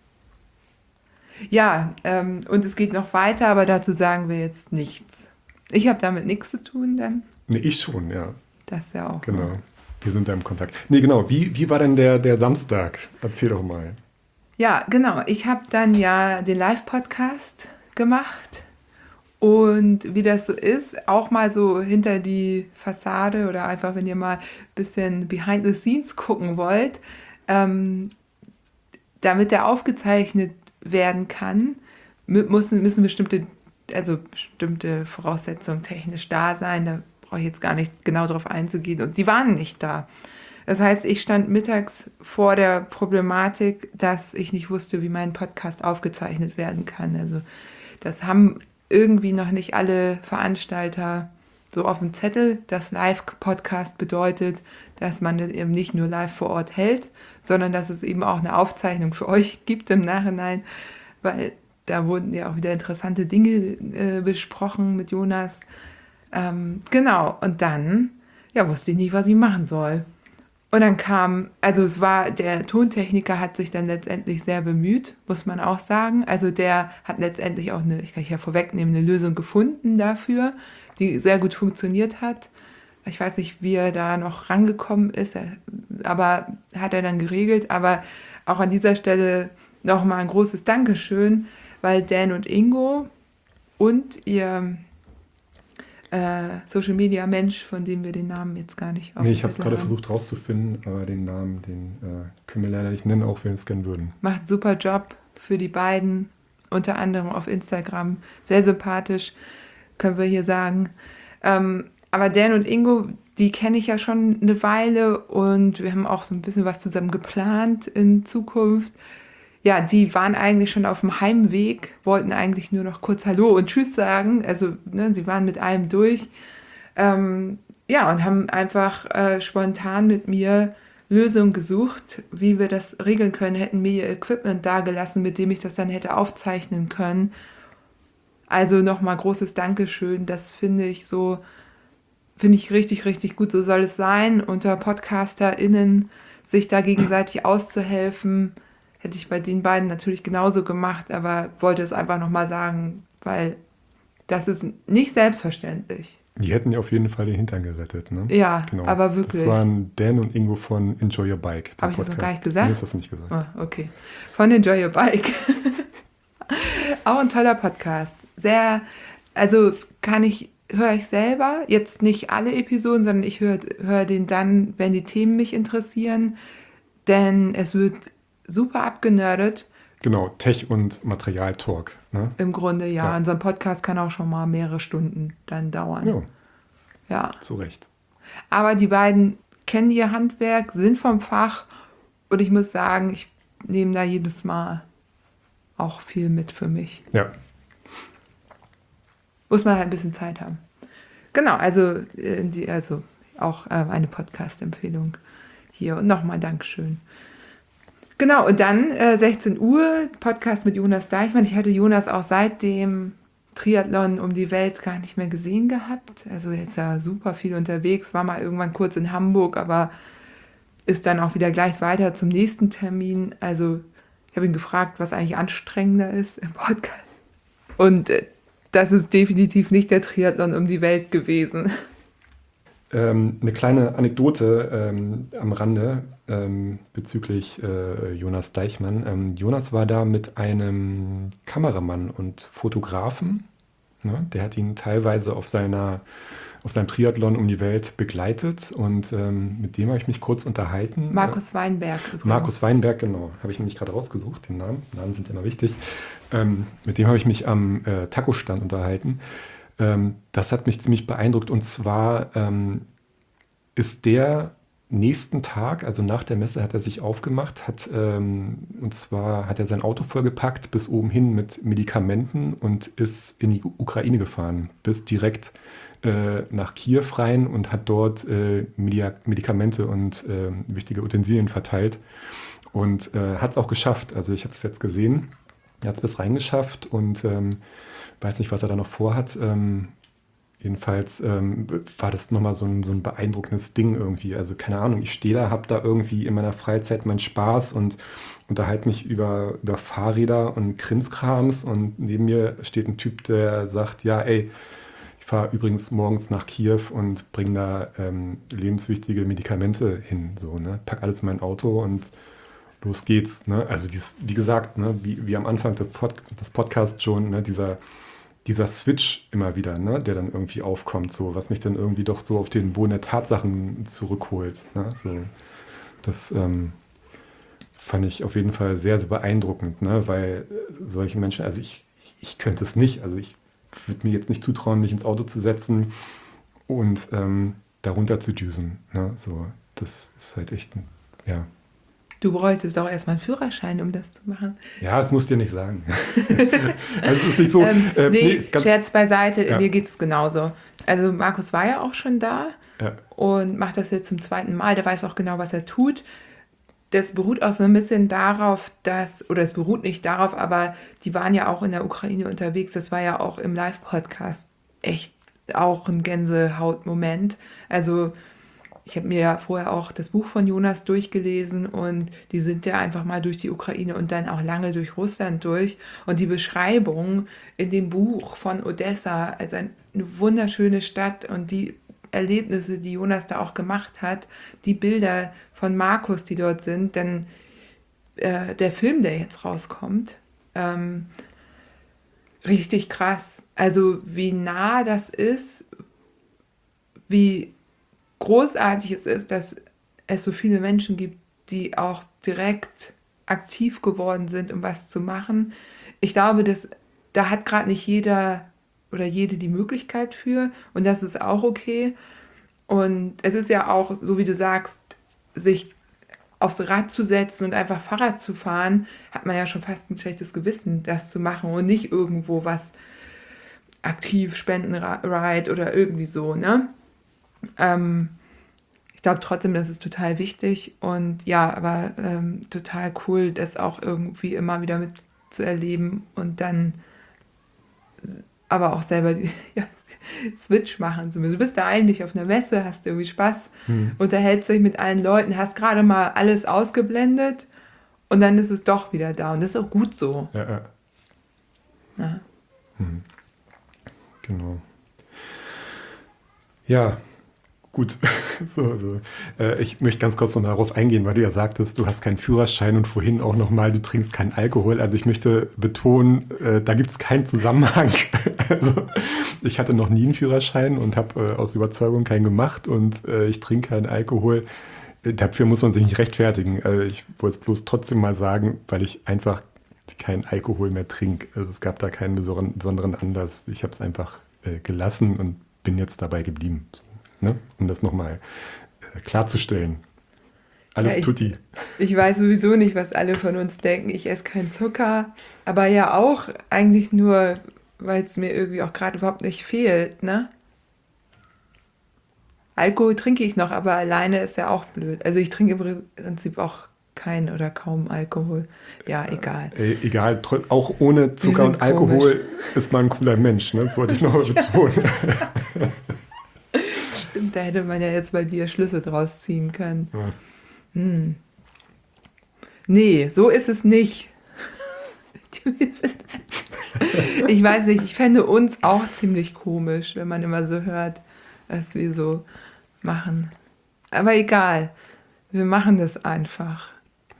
Ja, ähm, und es geht noch weiter, aber dazu sagen wir jetzt nichts. Ich habe damit nichts zu tun dann. Nee, ich schon, ja. Das ja auch. Genau. Noch. Wir sind da im Kontakt. Nee, genau. Wie, wie war denn der, der Samstag? Erzähl doch mal. Ja, genau. Ich habe dann ja den Live-Podcast gemacht und wie das so ist, auch mal so hinter die Fassade oder einfach, wenn ihr mal ein bisschen behind the scenes gucken wollt, ähm, damit der aufgezeichnet werden kann, müssen, müssen bestimmte, also bestimmte Voraussetzungen technisch da sein. Da brauche ich jetzt gar nicht genau drauf einzugehen. Und die waren nicht da. Das heißt, ich stand mittags vor der Problematik, dass ich nicht wusste, wie mein Podcast aufgezeichnet werden kann. Also das haben irgendwie noch nicht alle Veranstalter so auf dem Zettel. Das Live-Podcast bedeutet, dass man das eben nicht nur live vor Ort hält, sondern dass es eben auch eine Aufzeichnung für euch gibt im Nachhinein, weil da wurden ja auch wieder interessante Dinge äh, besprochen mit Jonas. Ähm, genau, und dann ja, wusste ich nicht, was ich machen soll. Und dann kam, also es war, der Tontechniker hat sich dann letztendlich sehr bemüht, muss man auch sagen. Also der hat letztendlich auch eine, ich kann ja vorwegnehmen, eine Lösung gefunden dafür, die sehr gut funktioniert hat. Ich weiß nicht, wie er da noch rangekommen ist, aber hat er dann geregelt. Aber auch an dieser Stelle nochmal ein großes Dankeschön, weil Dan und Ingo und ihr äh, Social-Media-Mensch, von dem wir den Namen jetzt gar nicht auf Nee, ich habe es gerade versucht rauszufinden, aber den Namen, den äh, können wir leider nicht nennen, auch wenn wir es gerne würden. Macht einen super Job für die beiden, unter anderem auf Instagram. Sehr sympathisch, können wir hier sagen. Ähm, aber Dan und Ingo, die kenne ich ja schon eine Weile und wir haben auch so ein bisschen was zusammen geplant in Zukunft. ja, die waren eigentlich schon auf dem Heimweg, wollten eigentlich nur noch kurz Hallo und Tschüss sagen. Also ne, sie waren mit allem durch. Ähm, ja, und haben einfach äh, spontan mit mir Lösungen gesucht, wie wir das regeln können, hätten mir ihr Equipment dagelassen, mit dem ich das dann hätte aufzeichnen können. Also nochmal großes Dankeschön. Das finde ich so, finde ich richtig, richtig gut. So soll es sein, unter PodcasterInnen sich da gegenseitig auszuhelfen. Hätte ich bei den beiden natürlich genauso gemacht, aber wollte es einfach nochmal sagen, weil das ist nicht selbstverständlich. Die hätten ja auf jeden Fall den Hintern gerettet, ne? Ja, aber wirklich. Das waren Dan und Ingo von Enjoy Your Bike. Habe ich das noch gar nicht gesagt? Nee, das hast du nicht gesagt. Ah, okay. Von Enjoy Your Bike. Auch ein toller Podcast. Sehr, also kann ich, höre ich selber, jetzt nicht alle Episoden, sondern ich höre hör den dann, wenn die Themen mich interessieren, denn es wird super abgenördet. Genau, Tech- und Material-Talk. Ne? Im Grunde, ja. Ja. Und so ein Podcast kann auch schon mal mehrere Stunden dann dauern. Ja, Ja. zu Recht. Aber die beiden kennen ihr Handwerk, sind vom Fach und ich muss sagen, ich nehme da jedes Mal auch viel mit für mich. Ja. Muss man halt ein bisschen Zeit haben. Genau, also, äh, die, also auch äh, eine Podcast-Empfehlung hier. Und nochmal Dankeschön. Genau, und dann äh, sechzehn Uhr, Podcast mit Jonas Deichmann. Ich hatte Jonas auch seit dem Triathlon um die Welt gar nicht mehr gesehen gehabt. Also jetzt ja super viel unterwegs, war mal irgendwann kurz in Hamburg, aber ist dann auch wieder gleich weiter zum nächsten Termin. Also ich habe ihn gefragt, was eigentlich anstrengender ist im Podcast. Und äh, das ist definitiv nicht der Triathlon um die Welt gewesen. Ähm, eine kleine Anekdote ähm, am Rande ähm, bezüglich äh, Jonas Deichmann. Ähm, Jonas war da mit einem Kameramann und Fotografen. Ne? Der hat ihn teilweise auf seiner auf seinem Triathlon um die Welt begleitet und ähm, mit dem habe ich mich kurz unterhalten. Markus Weinberg übrigens. Markus Weinberg, genau. Habe ich nämlich gerade rausgesucht, den Namen. Namen sind immer wichtig. Ähm, mit dem habe ich mich am äh, Taco-Stand unterhalten. Ähm, das hat mich ziemlich beeindruckt. Und zwar ähm, ist der nächsten Tag, also nach der Messe, hat er sich aufgemacht. Hat, ähm, und zwar hat er sein Auto vollgepackt bis oben hin mit Medikamenten und ist in die Ukraine gefahren. Bis direkt äh, nach Kiew rein und hat dort äh, Media- Medikamente und äh, wichtige Utensilien verteilt. Und äh, hat es auch geschafft. Also ich habe das jetzt gesehen. Er hat es bis reingeschafft und ähm, weiß nicht, was er da noch vorhat. Ähm, jedenfalls ähm, war das nochmal so ein, so ein beeindruckendes Ding irgendwie. Also keine Ahnung, ich stehe da, habe da irgendwie in meiner Freizeit meinen Spaß und unterhalte mich über, über Fahrräder und Krimskrams und neben mir steht ein Typ, der sagt, ja ey, ich fahre übrigens morgens nach Kiew und bringe da ähm, lebenswichtige Medikamente hin. So, ne? Pack alles in mein Auto und los geht's. Ne? Also dies, wie gesagt, ne? wie, wie am Anfang des, Pod, des Podcasts schon, ne? dieser, dieser Switch immer wieder, ne? Der dann irgendwie aufkommt, so, was mich dann irgendwie doch so auf den Boden der Tatsachen zurückholt. Ne? So, das ähm, fand ich auf jeden Fall sehr, sehr beeindruckend, ne? Weil solche Menschen, also ich, ich könnte es nicht, also ich würde mir jetzt nicht zutrauen, mich ins Auto zu setzen und ähm, darunter zu düsen. Ne? So, das ist halt echt, ein, ja. Du bräuchtest doch erstmal einen Führerschein, um das zu machen. Ja, das musst du dir nicht sagen. Also es ist nicht so. ähm, äh, nee, nee, ganz, Scherz beiseite, Ja. mir geht es genauso. Also Markus war ja auch schon da ja, und macht das jetzt zum zweiten Mal. Der weiß auch genau, was er tut. Das beruht auch so ein bisschen darauf, dass, oder es beruht nicht darauf, aber die waren ja auch in der Ukraine unterwegs. Das war ja auch im Live-Podcast echt auch ein Gänsehautmoment. Also ich habe mir ja vorher auch das Buch von Jonas durchgelesen und die sind ja einfach mal durch die Ukraine und dann auch lange durch Russland durch. Und die Beschreibung in dem Buch von Odessa als eine wunderschöne Stadt und die Erlebnisse, die Jonas da auch gemacht hat, die Bilder von Markus, die dort sind, denn äh, der Film, der jetzt rauskommt, ähm, richtig krass. Also wie nah das ist, wie großartig es ist, dass es so viele Menschen gibt, die auch direkt aktiv geworden sind, um was zu machen. Ich glaube, dass, da hat gerade nicht jeder oder jede die Möglichkeit für und das ist auch okay. Und es ist ja auch, so wie du sagst, sich aufs Rad zu setzen und einfach Fahrrad zu fahren, hat man ja schon fast ein schlechtes Gewissen, das zu machen und nicht irgendwo was aktiv Spendenride oder irgendwie so, ne? Ähm, ich glaube trotzdem, das ist total wichtig und ja, aber ähm, total cool, das auch irgendwie immer wieder mitzuerleben und dann aber auch selber die ja, Switch machen zu müssen. Du bist da eigentlich auf einer Messe, hast irgendwie Spaß, hm. unterhältst dich mit allen Leuten, hast gerade mal alles ausgeblendet und dann ist es doch wieder da. Und das ist auch gut so. Ja, ja. Ja. Hm. Genau. Ja, gut. so, so. Äh, ich möchte ganz kurz noch darauf eingehen, weil du ja sagtest, du hast keinen Führerschein und vorhin auch nochmal, du trinkst keinen Alkohol. Also ich möchte betonen, äh, da gibt es keinen Zusammenhang. also ich hatte noch nie einen Führerschein und habe äh, aus Überzeugung keinen gemacht und äh, ich trinke keinen Alkohol. Dafür muss man sich nicht rechtfertigen. Also ich wollte es bloß trotzdem mal sagen, weil ich einfach keinen Alkohol mehr trinke. Also es gab da keinen besonderen Anlass. Ich habe es einfach äh, gelassen und bin jetzt dabei geblieben. So, ne? Um das nochmal äh, klarzustellen. Alles ja, ich, tutti. Ich weiß sowieso nicht, was alle von uns denken. Ich esse keinen Zucker, aber ja auch eigentlich nur, weil es mir irgendwie auch gerade überhaupt nicht fehlt, ne? Alkohol trinke ich noch, aber alleine ist ja auch blöd. Also ich trinke im Prinzip auch keinen oder kaum Alkohol. Ja, egal. Äh, egal, auch ohne Zucker und Alkohol komisch. Ist man ein cooler Mensch, ne? Das wollte ich noch mal betonen. Stimmt, da hätte man ja jetzt bei dir Schlüsse draus ziehen können. Ja. Hm. Nee, so ist es nicht. Ich weiß nicht, ich fände uns auch ziemlich komisch, wenn man immer so hört, was wir so machen. Aber egal, wir machen das einfach.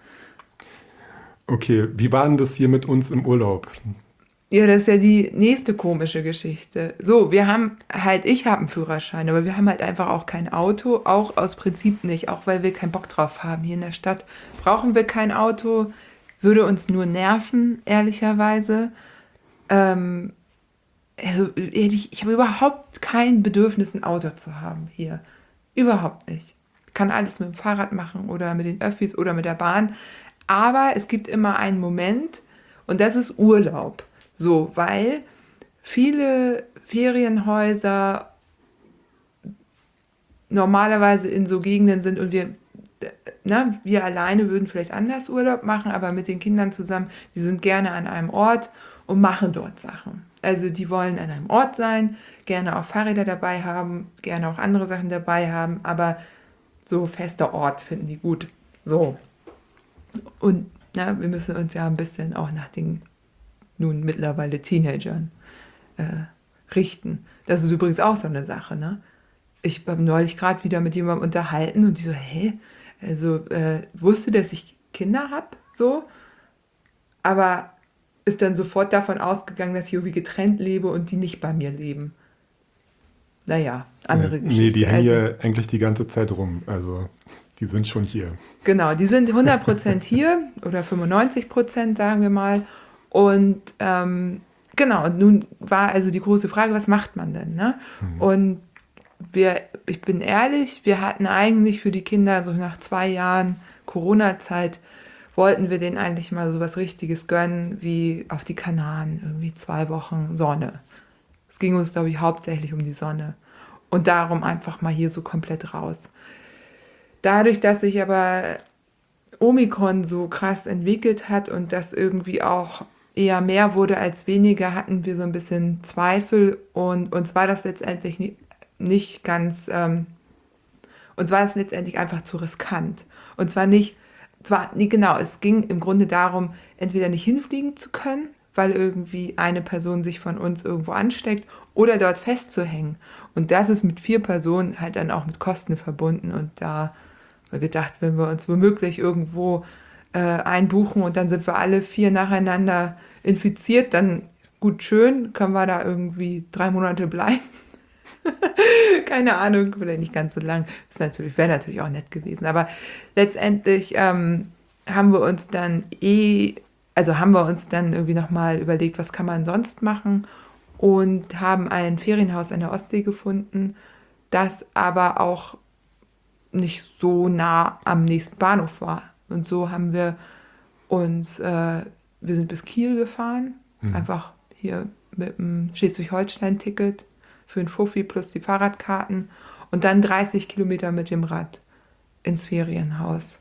Okay, wie war denn das hier mit uns im Urlaub? Ja, das ist ja die nächste komische Geschichte. So, wir haben halt, ich habe einen Führerschein, aber wir haben halt einfach auch kein Auto, auch aus Prinzip nicht, auch weil wir keinen Bock drauf haben. Hier in der Stadt brauchen wir kein Auto, würde uns nur nerven, ehrlicherweise. Ähm, also ich, ich habe überhaupt kein Bedürfnis, ein Auto zu haben hier. Überhaupt nicht. Ich kann alles mit dem Fahrrad machen oder mit den Öffis oder mit der Bahn. Aber es gibt immer einen Moment und das ist Urlaub. So, weil viele Ferienhäuser normalerweise in so Gegenden sind und wir, na, wir alleine würden vielleicht anders Urlaub machen, aber mit den Kindern zusammen, die sind gerne an einem Ort und machen dort Sachen. Also die wollen an einem Ort sein, gerne auch Fahrräder dabei haben, gerne auch andere Sachen dabei haben, aber so fester Ort finden die gut. So. Und na, wir müssen uns ja ein bisschen auch nach den nun mittlerweile Teenagern äh, richten. Das ist übrigens auch so eine Sache, ne? Ich habe neulich gerade wieder mit jemandem unterhalten und die so, hä? Also äh, wusste, dass ich Kinder habe, so, aber ist dann sofort davon ausgegangen, dass ich irgendwie getrennt lebe und die nicht bei mir leben. Naja, andere ja, Geschichte. Nee, die hängen also, hier eigentlich die ganze Zeit rum, also die sind schon hier. Genau, die sind hundert Prozent hier oder fünfundneunzig Prozent, sagen wir mal. Und ähm, genau, nun war also die große Frage, was macht man denn? Ne? Mhm. Und wir, ich bin ehrlich, wir hatten eigentlich für die Kinder so nach zwei Jahren Corona-Zeit, wollten wir denen eigentlich mal so was Richtiges gönnen, wie auf die Kanaren, irgendwie zwei Wochen Sonne. Es ging uns, glaube ich, hauptsächlich um die Sonne. Und darum einfach mal hier so komplett raus. Dadurch, dass sich aber Omikron so krass entwickelt hat und das irgendwie auch eher mehr wurde als weniger, hatten wir so ein bisschen Zweifel und uns war das letztendlich nicht, nicht ganz, ähm, uns war es letztendlich einfach zu riskant. Und zwar nicht, zwar, nee, genau, es ging im Grunde darum, entweder nicht hinfliegen zu können, weil irgendwie eine Person sich von uns irgendwo ansteckt oder dort festzuhängen. Und das ist mit vier Personen halt dann auch mit Kosten verbunden und da haben wir gedacht, wenn wir uns womöglich irgendwo äh, einbuchen und dann sind wir alle vier nacheinander infiziert, dann gut, schön, können wir da irgendwie drei Monate bleiben. Keine Ahnung, vielleicht nicht ganz so lang. Das natürlich, wäre natürlich auch nett gewesen. Aber letztendlich ähm, haben wir uns dann eh, also haben wir uns dann irgendwie nochmal überlegt, was kann man sonst machen und haben ein Ferienhaus an der Ostsee gefunden, das aber auch nicht so nah am nächsten Bahnhof war. Und so haben wir uns, äh, wir sind bis Kiel gefahren, mhm. einfach hier mit dem Schleswig-Holstein-Ticket für ein Fuffi plus die Fahrradkarten und dann dreißig Kilometer mit dem Rad ins Ferienhaus.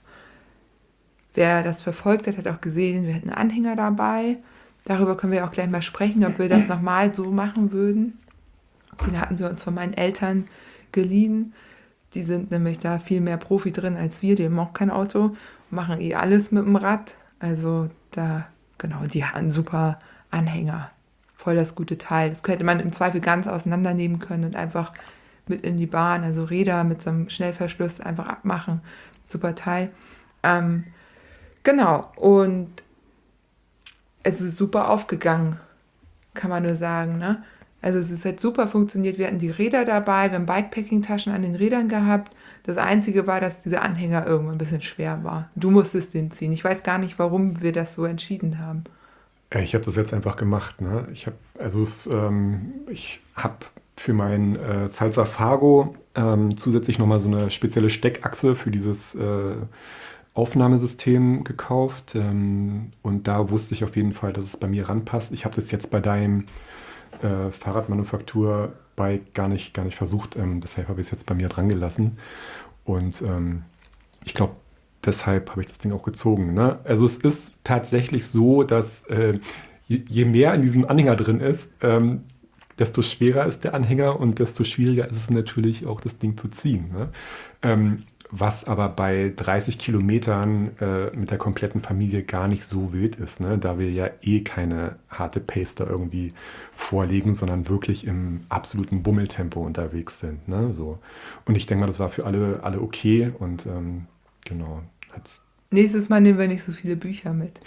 Wer das verfolgt hat, hat auch gesehen, wir hatten einen Anhänger dabei. Darüber können wir auch gleich mal sprechen, ob wir das nochmal so machen würden. Den hatten wir uns von meinen Eltern geliehen. Die sind nämlich da viel mehr Profi drin als wir. Die haben auch kein Auto, machen eh alles mit dem Rad. Also da, genau, die haben einen super Anhänger. Voll das gute Teil. Das könnte man im Zweifel ganz auseinandernehmen können und einfach mit in die Bahn, also Räder mit so einem Schnellverschluss einfach abmachen. Super Teil. Ähm, genau, und es ist super aufgegangen, kann man nur sagen, ne? Also es ist halt super funktioniert. Wir hatten die Räder dabei, wir haben Bikepacking-Taschen an den Rädern gehabt. Das Einzige war, dass dieser Anhänger irgendwann ein bisschen schwer war. Du musstest den ziehen. Ich weiß gar nicht, warum wir das so entschieden haben. Ich habe das jetzt einfach gemacht, ne? Ich habe also es, ähm, ich habe für mein äh, Salsa Fargo ähm, zusätzlich nochmal so eine spezielle Steckachse für dieses äh, Aufnahmesystem gekauft. Ähm, und da wusste ich auf jeden Fall, dass es bei mir ranpasst. Ich habe das jetzt bei deinem äh, Fahrradmanufaktur-Bike gar nicht, gar nicht versucht. Ähm, deshalb habe ich es jetzt bei mir dran gelassen. Und ähm, ich glaube, deshalb habe ich das Ding auch gezogen. Ne? Also es ist tatsächlich so, dass äh, je, je mehr in diesem Anhänger drin ist, ähm, desto schwerer ist der Anhänger und desto schwieriger ist es natürlich auch, das Ding zu ziehen. Ne? Ähm, was aber bei dreißig Kilometern äh, mit der kompletten Familie gar nicht so wild ist, ne? Da wir ja eh keine harte Pace da irgendwie vorlegen, sondern wirklich im absoluten Bummeltempo unterwegs sind. Ne? So. Und ich denke mal, das war für alle, alle okay und ähm, genau. Hat's Nächstes Mal nehmen wir nicht so viele Bücher mit.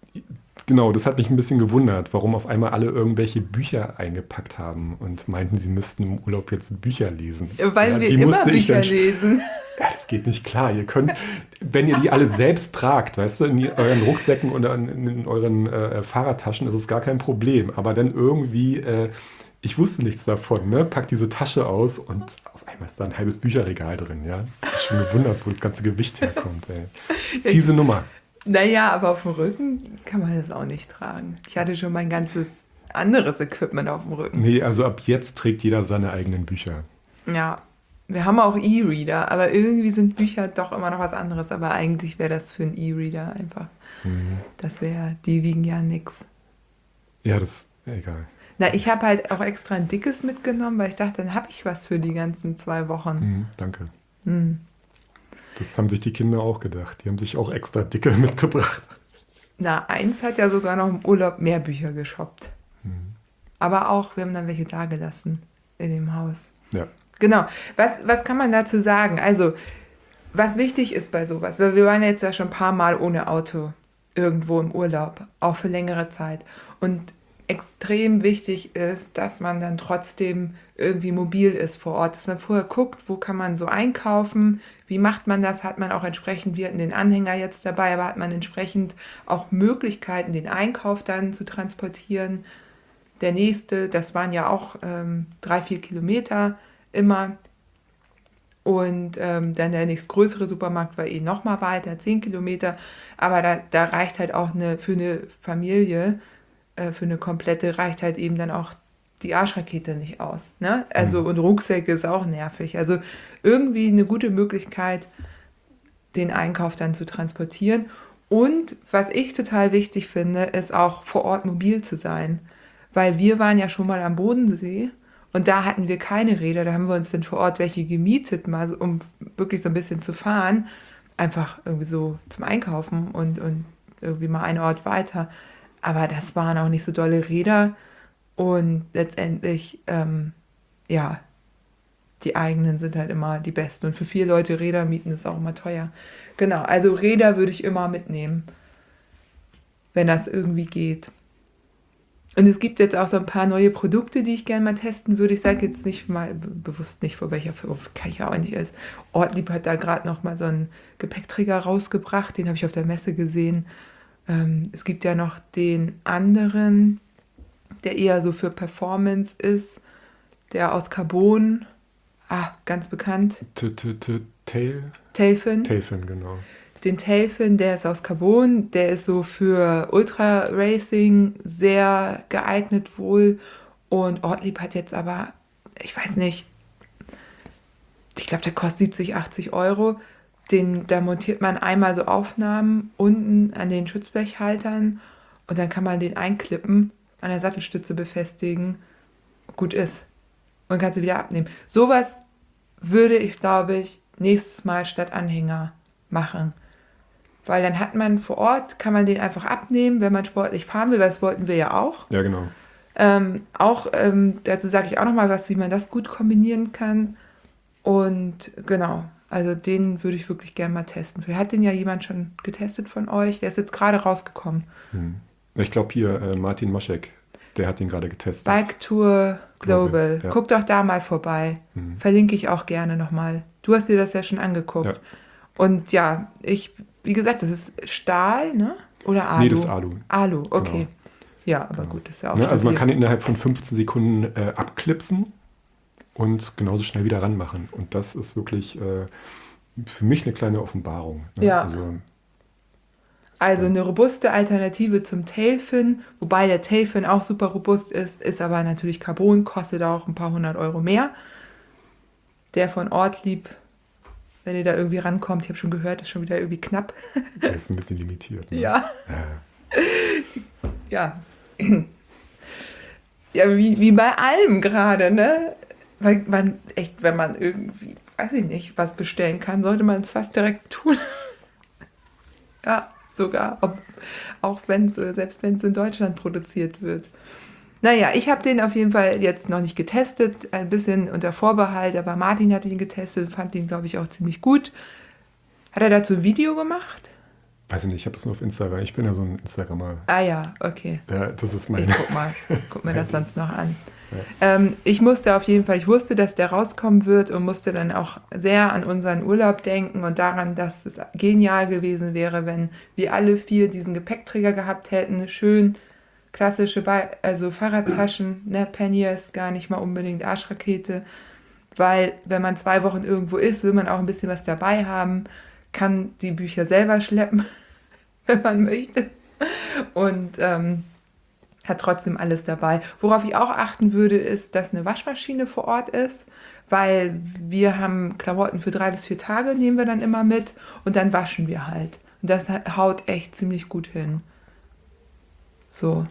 Genau, das hat mich ein bisschen gewundert, warum auf einmal alle irgendwelche Bücher eingepackt haben und meinten, sie müssten im Urlaub jetzt Bücher lesen. Weil ja, wir immer Bücher dann, lesen. Ja, das geht nicht klar. Ihr könnt, wenn ihr die alle selbst tragt, weißt du, in euren Rucksäcken oder in, in euren äh, Fahrradtaschen, ist es gar kein Problem. Aber dann irgendwie, äh, ich wusste nichts davon, ne? Pack diese Tasche aus und auf einmal ist da ein halbes Bücherregal drin, ja. Ich habe schon gewundert, wo das ganze Gewicht herkommt, ey. Fiese Nummer. Naja, aber auf dem Rücken kann man das auch nicht tragen. Ich hatte schon mein ganzes anderes Equipment auf dem Rücken. Nee, also ab jetzt trägt jeder seine eigenen Bücher. Ja, wir haben auch E-Reader, aber irgendwie sind Bücher doch immer noch was anderes. Aber eigentlich wäre das für einen E-Reader einfach. Mhm. Das wäre, die wiegen ja nix. Ja, das ist egal. Na, ich habe halt auch extra ein dickes mitgenommen, weil ich dachte, dann habe ich was für die ganzen zwei Wochen. Mhm, danke. Mhm. Das haben sich die Kinder auch gedacht. Die haben sich auch extra dicke mitgebracht. Na, eins hat ja sogar noch im Urlaub mehr Bücher geshoppt. Mhm. Aber auch, wir haben dann welche da gelassen in dem Haus. Ja. Genau. Was, was kann man dazu sagen? Also, was wichtig ist bei sowas, weil wir waren jetzt ja schon ein paar Mal ohne Auto irgendwo im Urlaub, auch für längere Zeit. Und extrem wichtig ist, dass man dann trotzdem irgendwie mobil ist vor Ort, dass man vorher guckt, wo kann man so einkaufen, wie macht man das, hat man auch entsprechend, wir hatten den Anhänger jetzt dabei, aber hat man entsprechend auch Möglichkeiten, den Einkauf dann zu transportieren. Der nächste, das waren ja auch ähm, drei, vier Kilometer immer und ähm, dann der nächstgrößere Supermarkt war eh nochmal weiter, zehn Kilometer, aber da, da reicht halt auch eine, für eine Familie, für eine komplette reicht halt eben dann auch die Arschrakete nicht aus. Ne? Also mhm. und Rucksäcke ist auch nervig. Also irgendwie eine gute Möglichkeit, den Einkauf dann zu transportieren. Und was ich total wichtig finde, ist auch vor Ort mobil zu sein. Weil wir waren ja schon mal am Bodensee und da hatten wir keine Räder. Da haben wir uns dann vor Ort welche gemietet, mal so, um wirklich so ein bisschen zu fahren. Einfach irgendwie so zum Einkaufen und, und irgendwie mal einen Ort weiter. Aber das waren auch nicht so dolle Räder und letztendlich, ähm, ja, die eigenen sind halt immer die besten. Und für vier Leute Räder mieten ist auch immer teuer. Genau, also Räder würde ich immer mitnehmen, wenn das irgendwie geht. Und es gibt jetzt auch so ein paar neue Produkte, die ich gerne mal testen würde. Ich sage jetzt nicht mal bewusst nicht, vor welcher Firma, kann ich ja auch nicht ist. Ortlieb hat da gerade noch mal so einen Gepäckträger rausgebracht, den habe ich auf der Messe gesehen. Ähm, es gibt ja noch den anderen, der eher so für Performance ist, der aus Carbon, ah, ganz bekannt. Tail? Tailfin. Tailfin, genau. Den Tailfin, der ist aus Carbon, der ist so für Ultra-Racing sehr geeignet wohl. Und Ortlieb hat jetzt aber, ich weiß nicht, ich glaube, der kostet siebzig, achtzig Euro. Den, da montiert man einmal so Aufnahmen unten an den Schutzblechhaltern und dann kann man den einklippen, an der Sattelstütze befestigen. Gut ist. Und kannst du wieder abnehmen. Sowas würde ich, glaube ich, nächstes Mal statt Anhänger machen. Weil dann hat man vor Ort, kann man den einfach abnehmen, wenn man sportlich fahren will, weil das wollten wir ja auch. Ja, genau. Ähm, auch, ähm, dazu sage ich auch nochmal was, wie man das gut kombinieren kann. Und genau, also den würde ich wirklich gerne mal testen. Hat den ja jemand schon getestet von euch? Der ist jetzt gerade rausgekommen. Hm. Ich glaube hier, äh, Martin Moschek, der hat ihn gerade getestet. Bike Tour Global. Global, ja. Guck doch da mal vorbei. Mhm. Verlinke ich auch gerne nochmal. Du hast dir das ja schon angeguckt. Ja. Und ja, ich, wie gesagt, das ist Stahl, ne? Oder Alu? Nee, das ist Alu. Alu, okay. Genau. Ja, aber Genau. gut, das ist ja auch Ne, also man stabil. kann ihn innerhalb von fünfzehn Sekunden äh, abklipsen und genauso schnell wieder ranmachen. Und das ist wirklich äh, für mich eine kleine Offenbarung. Ne? Ja. Also, Also eine robuste Alternative zum Tailfin, wobei der Tailfin auch super robust ist, ist aber natürlich Carbon, kostet auch ein paar hundert Euro mehr. Der von Ortlieb, wenn ihr da irgendwie rankommt, ich habe schon gehört, ist schon wieder irgendwie knapp. der ist ein bisschen limitiert. Ne? Ja. Ja. Ja. Ja, wie, wie bei allem gerade, ne? Weil man echt, wenn man irgendwie, weiß ich nicht, was bestellen kann, sollte man es fast direkt tun. Ja, sogar, ob, auch wenn es, selbst wenn es in Deutschland produziert wird. Naja, ich habe den auf jeden Fall jetzt noch nicht getestet, ein bisschen unter Vorbehalt, aber Martin hat ihn getestet, fand ihn, glaube ich, auch ziemlich gut. Hat er dazu ein Video gemacht? Weiß ich nicht, ich habe es nur auf Instagram. Ich bin ja so ein Instagrammer. Ah ja, okay. Ja, das ist mein. Ich guck mal, guck mir das sonst noch an. Ja. Ähm, ich musste auf jeden Fall, ich wusste, dass der rauskommen wird und musste dann auch sehr an unseren Urlaub denken und daran, dass es genial gewesen wäre, wenn wir alle vier diesen Gepäckträger gehabt hätten. Schön klassische, Be- also Fahrradtaschen, ne, Panniers, gar nicht mal unbedingt Arschrakete, weil wenn man zwei Wochen irgendwo ist, will man auch ein bisschen was dabei haben, kann die Bücher selber schleppen, wenn man möchte. Und ähm, hat trotzdem alles dabei. Worauf ich auch achten würde, ist, dass eine Waschmaschine vor Ort ist, weil wir haben Klamotten für drei bis vier Tage, nehmen wir dann immer mit und dann waschen wir halt. Und das haut echt ziemlich gut hin. So.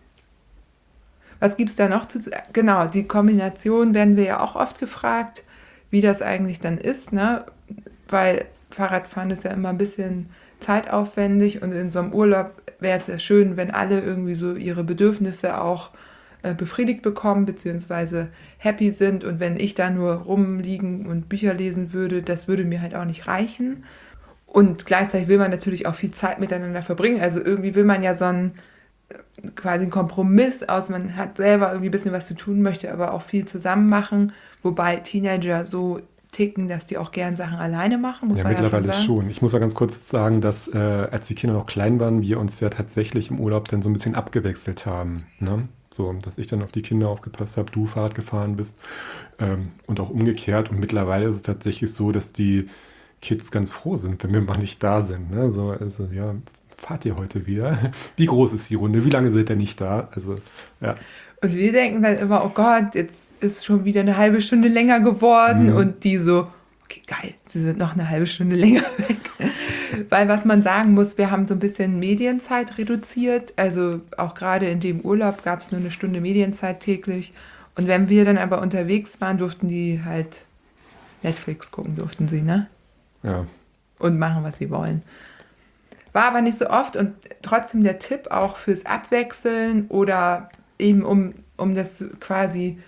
Was gibt es da noch zu... Genau, die Kombination werden wir ja auch oft gefragt, wie das eigentlich dann ist, ne? Weil Fahrradfahren ist ja immer ein bisschen zeitaufwendig und in so einem Urlaub wäre es ja schön, wenn alle irgendwie so ihre Bedürfnisse auch äh, befriedigt bekommen, beziehungsweise happy sind. Und wenn ich da nur rumliegen und Bücher lesen würde, das würde mir halt auch nicht reichen. Und gleichzeitig will man natürlich auch viel Zeit miteinander verbringen. Also irgendwie will man ja so einen quasi einen Kompromiss aus, man hat selber irgendwie ein bisschen was zu tun, möchte aber auch viel zusammen machen, wobei Teenager so ticken, dass die auch gern Sachen alleine machen, muss Ja, man mittlerweile ja schon sagen. schon. Ich muss mal ganz kurz sagen, dass äh, als die Kinder noch klein waren, wir uns ja tatsächlich im Urlaub dann so ein bisschen abgewechselt haben. Ne? So, dass ich dann auf die Kinder aufgepasst habe, du Fahrrad gefahren bist ähm, und auch umgekehrt. Und mittlerweile ist es tatsächlich so, dass die Kids ganz froh sind, wenn wir mal nicht da sind. Ne? So, also ja, fahrt ihr heute wieder? Wie groß ist die Runde? Wie lange seid ihr nicht da? Also, ja. Und wir denken dann immer, oh Gott, jetzt ist schon wieder eine halbe Stunde länger geworden. Mhm. Und die so, okay, geil, sie sind noch eine halbe Stunde länger weg. Weil was man sagen muss, wir haben so ein bisschen Medienzeit reduziert. Also auch gerade in dem Urlaub gab es nur eine Stunde Medienzeit täglich. Und wenn wir dann aber unterwegs waren, durften die halt Netflix gucken, durften sie, ne? Ja. Und machen, was sie wollen. War aber nicht so oft und trotzdem der Tipp auch fürs Abwechseln oder eben um, um das quasi,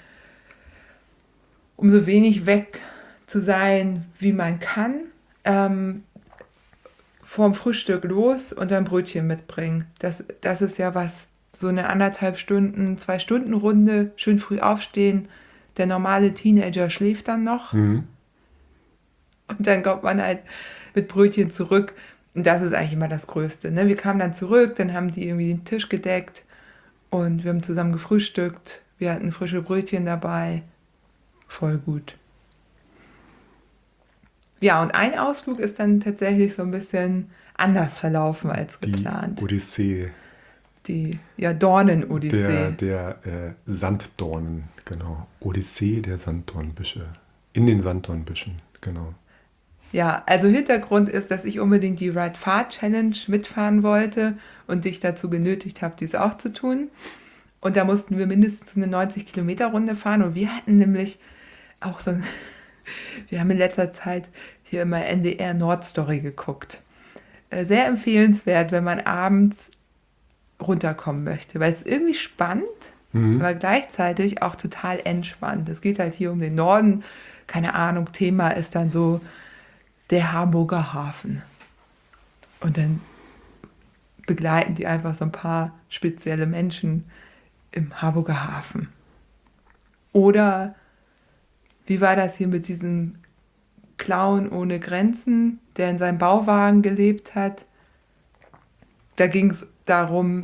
um so wenig weg zu sein, wie man kann, ähm, vorm Frühstück los und dann Brötchen mitbringen. Das, das ist ja was, so eine anderthalb Stunden, zwei Stunden Runde, schön früh aufstehen, der normale Teenager schläft dann noch Mhm. und dann kommt man halt mit Brötchen zurück. Und das ist eigentlich immer das Größte. Ne? Wir kamen dann zurück, dann haben die irgendwie den Tisch gedeckt und wir haben zusammen gefrühstückt. Wir hatten frische Brötchen dabei. Voll gut. Ja, und ein Ausflug ist dann tatsächlich so ein bisschen anders verlaufen als geplant. Die Odyssee. Die ja, Dornen-Odyssee. Der, der äh, Sanddornen, genau. Odyssee der Sanddornbüsche. In den Sanddornbüschen, genau. Ja, also Hintergrund ist, dass ich unbedingt die Ride Far Challenge mitfahren wollte und dich dazu genötigt habe, dies auch zu tun. Und da mussten wir mindestens eine neunzig-Kilometer-Runde fahren. Und wir hatten nämlich auch so ein, wir haben in letzter Zeit hier immer N D R Nordstory geguckt. Äh, Sehr empfehlenswert, wenn man abends runterkommen möchte, weil es irgendwie spannend, Mhm. aber gleichzeitig auch total entspannt. Es geht halt hier um den Norden. Keine Ahnung, Thema ist dann so der Harburger Hafen. Und dann begleiten die einfach so ein paar spezielle Menschen im Harburger Hafen. Oder wie war das hier mit diesem Clown ohne Grenzen, der in seinem Bauwagen gelebt hat? Da ging es darum,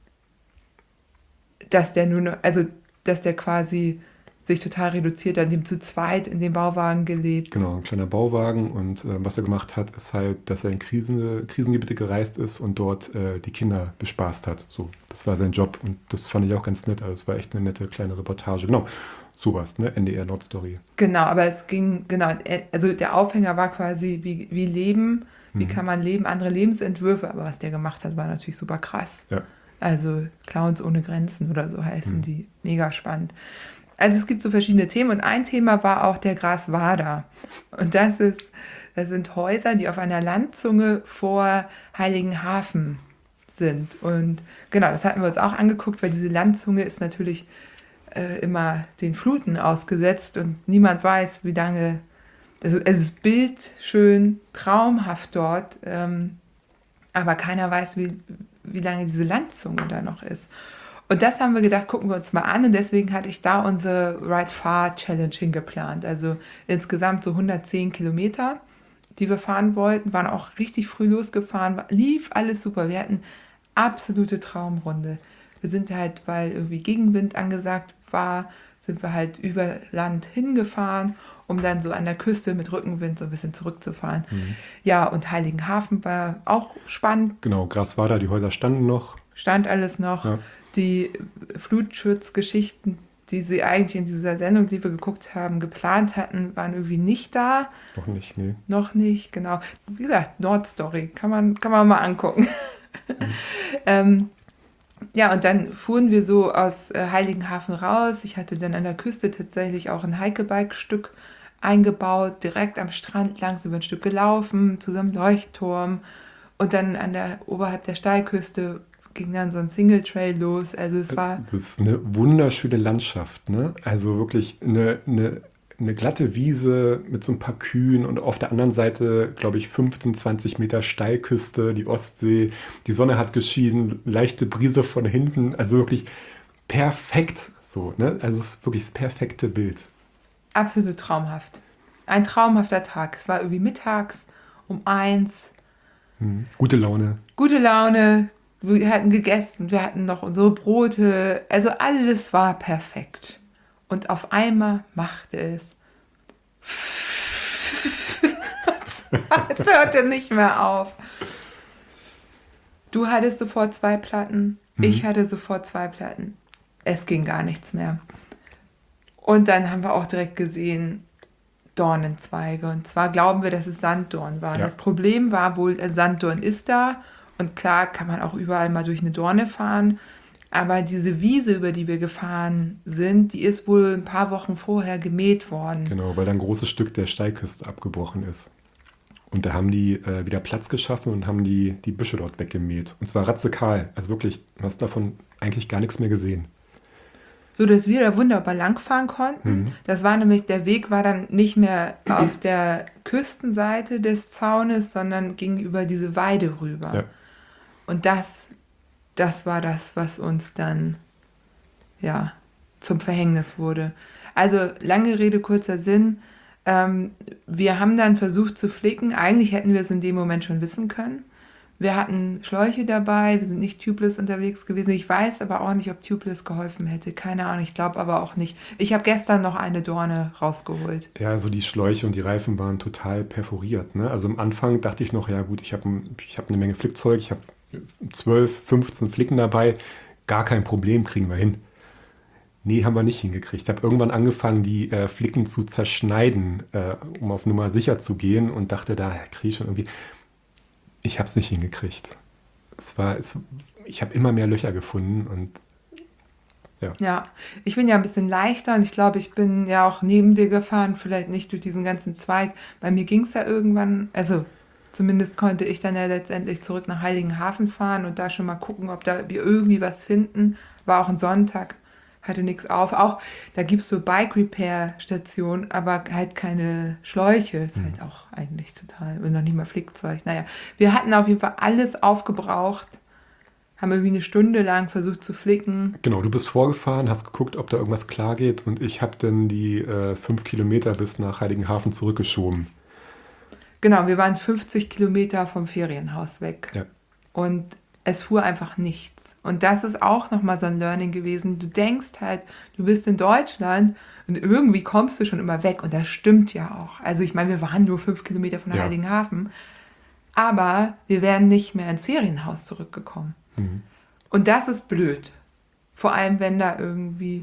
dass der nur noch, also dass der quasi sich total reduziert hat, dem zu zweit in dem Bauwagen gelebt. Genau, ein kleiner Bauwagen und äh, was er gemacht hat, ist halt, dass er in Krisen, Krisengebiete gereist ist und dort äh, die Kinder bespaßt hat. So, das war sein Job und das fand ich auch ganz nett. Also es war echt eine nette kleine Reportage. Genau, sowas, ne? N D R Nordstory. Genau, aber es ging, genau, also der Aufhänger war quasi, wie, wie leben, wie Mhm. kann man leben, andere Lebensentwürfe, aber was der gemacht hat, war natürlich super krass. Ja. Also Clowns ohne Grenzen oder so heißen Mhm. die, mega spannend. Also es gibt so verschiedene Themen und ein Thema war auch der Graswader. Und das ist, das sind Häuser, die auf einer Landzunge vor Heiligenhafen sind. Und genau, das hatten wir uns auch angeguckt, weil diese Landzunge ist natürlich äh, immer den Fluten ausgesetzt und niemand weiß, wie lange, also es ist bildschön, traumhaft dort, ähm, aber keiner weiß, wie, wie lange diese Landzunge da noch ist. Und das haben wir gedacht, gucken wir uns mal an. Und deswegen hatte ich da unsere Ride Far Challenge hingeplant. Also insgesamt so hundertzehn Kilometer, die wir fahren wollten. Waren auch richtig früh losgefahren. Lief alles super. Wir hatten absolute Traumrunde. Wir sind halt, weil irgendwie Gegenwind angesagt war, sind wir halt über Land hingefahren, um dann so an der Küste mit Rückenwind so ein bisschen zurückzufahren. Mhm. Ja, und Heiligenhafen war auch spannend. Genau, Graswader, die Häuser standen noch. Stand alles noch. Ja. Die Flutschutzgeschichten, die sie eigentlich in dieser Sendung, die wir geguckt haben, geplant hatten, waren irgendwie nicht da. Noch nicht, nee. Noch nicht, genau. Wie gesagt, Nordstory, kann man, kann man mal angucken. ähm, ja, und dann fuhren wir so aus äh, Heiligenhafen raus. Ich hatte dann an der Küste tatsächlich auch ein Hikebike-Stück eingebaut, direkt am Strand lang sind wir ein Stück gelaufen, zu so einem Leuchtturm. Und dann an der, oberhalb der Steilküste ging dann so ein Single Trail los. Also es war, Das ist eine wunderschöne Landschaft, ne? Also wirklich eine, eine, eine glatte Wiese mit so ein paar Kühen und auf der anderen Seite, glaube ich, fünfzehn, zwanzig Meter Steilküste, die Ostsee. Die Sonne hat geschienen, leichte Brise von hinten. Also wirklich perfekt so, ne? Also es ist wirklich das perfekte Bild. absolut traumhaft. Ein traumhafter Tag. Es war irgendwie mittags um eins. Mhm. Gute Laune. Gute Laune. Wir hatten gegessen. Wir hatten noch unsere Brote. Also alles war perfekt. Und auf einmal machte es. Es hörte nicht mehr auf. Du hattest sofort zwei Platten. Mhm. Ich hatte sofort zwei Platten. Es ging gar nichts mehr. Und dann haben wir auch direkt gesehen, Dornenzweige. Und zwar glauben wir, dass es Sanddorn waren. Ja. Das Problem war wohl, äh, Sanddorn ist da. Und klar kann man auch überall mal durch eine Dorne fahren. Aber diese Wiese, über die wir gefahren sind, die ist wohl ein paar Wochen vorher gemäht worden. Genau, weil da ein großes Stück der Steilküste abgebrochen ist. Und da haben die äh, wieder Platz geschaffen und haben die, die Büsche dort weggemäht. Und zwar ratzekal. Also wirklich, du hast davon eigentlich gar nichts mehr gesehen. So dass wir da wunderbar langfahren konnten. Mhm. Das war nämlich, der Weg war dann nicht mehr auf der Küstenseite des Zaunes, sondern ging über diese Weide rüber. Ja. Und das, das war das, was uns dann ja, zum Verhängnis wurde. Also lange Rede, kurzer Sinn. Ähm, wir haben dann versucht zu flicken. Eigentlich hätten wir es in dem Moment schon wissen können, Wir hatten Schläuche dabei, wir sind nicht tubeless unterwegs gewesen. Ich weiß aber auch nicht, ob tubeless geholfen hätte. Keine Ahnung, ich glaube aber auch nicht. Ich habe gestern noch eine Dorne rausgeholt. Ja, also die Schläuche und die Reifen waren total perforiert. Ne? Also am Anfang dachte ich noch, ja gut, ich habe ich hab eine Menge Flickzeug, ich habe zwölf, fünfzehn Flicken dabei, gar kein Problem, kriegen wir hin. Nee, haben wir nicht hingekriegt. Ich habe irgendwann angefangen, die äh, Flicken zu zerschneiden, äh, um auf Nummer sicher zu gehen und dachte, da kriege ich schon irgendwie... Ich habe es nicht hingekriegt. Es war, es, ich habe immer mehr Löcher gefunden und ja. Ja, ich bin ja ein bisschen leichter und ich glaube, ich bin ja auch neben dir gefahren, vielleicht nicht durch diesen ganzen Zweig. Bei mir ging es ja irgendwann, also zumindest konnte ich dann ja letztendlich zurück nach Heiligenhafen fahren und da schon mal gucken, ob da wir irgendwie was finden. War auch ein Sonntag, hatte nichts auf. Auch da gibt es so Bike-Repair-Stationen, aber halt keine Schläuche. Ist Mhm. halt auch eigentlich total, und noch nicht mal Flickzeug. Naja, wir hatten auf jeden Fall alles aufgebraucht, haben irgendwie eine Stunde lang versucht zu flicken. Genau, du bist vorgefahren, hast geguckt, ob da irgendwas klar geht und ich habe dann die äh, fünf Kilometer bis nach Heiligenhafen zurückgeschoben. Genau, wir waren fünfzig Kilometer vom Ferienhaus weg. Ja. Und es fuhr einfach nichts. Und das ist auch nochmal so ein Learning gewesen. Du denkst halt, du bist in Deutschland und irgendwie kommst du schon immer weg. Und das stimmt ja auch. Also ich meine, wir waren nur fünf Kilometer von Ja. Heiligenhafen. Aber wir wären nicht mehr ins Ferienhaus zurückgekommen. Mhm. Und das ist blöd. Vor allem, wenn da irgendwie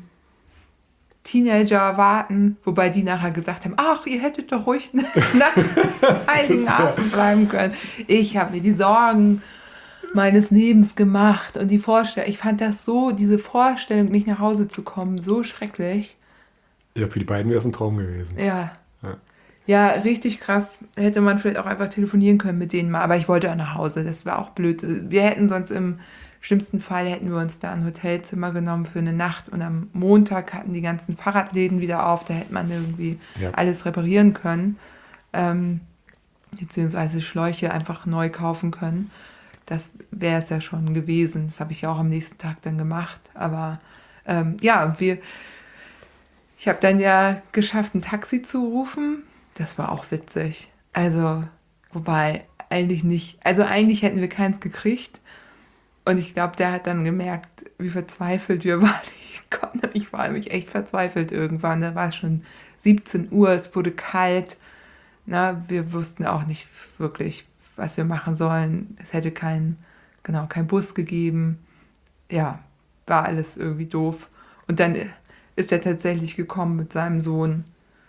Teenager warten, wobei die nachher gesagt haben, ach, ihr hättet doch ruhig nach Heiligenhafen bleiben können. Ich habe mir die Sorgen meines Lebens gemacht und die Vorstellung, ich fand das so, diese Vorstellung, nicht nach Hause zu kommen, so schrecklich. Ja, für die beiden wäre es ein Traum gewesen. Ja. Ja. Ja, richtig krass. Hätte man vielleicht auch einfach telefonieren können mit denen mal, aber ich wollte auch nach Hause, das war auch blöd. Wir hätten sonst im schlimmsten Fall, hätten wir uns da ein Hotelzimmer genommen für eine Nacht und am Montag hatten die ganzen Fahrradläden wieder auf, da hätte man irgendwie Ja. alles reparieren können, ähm, beziehungsweise Schläuche einfach neu kaufen können. Das wäre es ja schon gewesen. Das habe ich ja auch am nächsten Tag dann gemacht. Aber ähm, ja, wir, ich habe dann ja geschafft, ein Taxi zu rufen. Das war auch witzig. Also, wobei, eigentlich nicht. Also eigentlich hätten wir keins gekriegt. Und ich glaube, der hat dann gemerkt, wie verzweifelt wir waren. Ich, konnte, ich war nämlich echt verzweifelt irgendwann. Da war es schon siebzehn Uhr, es wurde kalt. Na, wir wussten auch nicht wirklich, was wir machen sollen. Es hätte keinen, genau, keinen Bus gegeben. Ja, war alles irgendwie doof. Und dann ist er tatsächlich gekommen mit seinem Sohn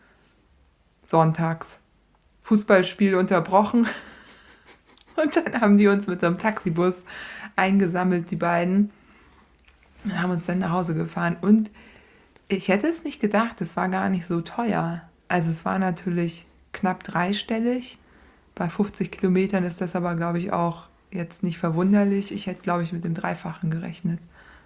sonntags. Fußballspiel unterbrochen. Und dann haben die uns mit so einem Taxibus eingesammelt, die beiden. Und haben uns dann nach Hause gefahren. Und ich hätte es nicht gedacht, es war gar nicht so teuer. Also es war natürlich knapp dreistellig. Bei fünfzig Kilometern ist das aber, glaube ich, auch jetzt nicht verwunderlich. Ich hätte, glaube ich, mit dem Dreifachen gerechnet.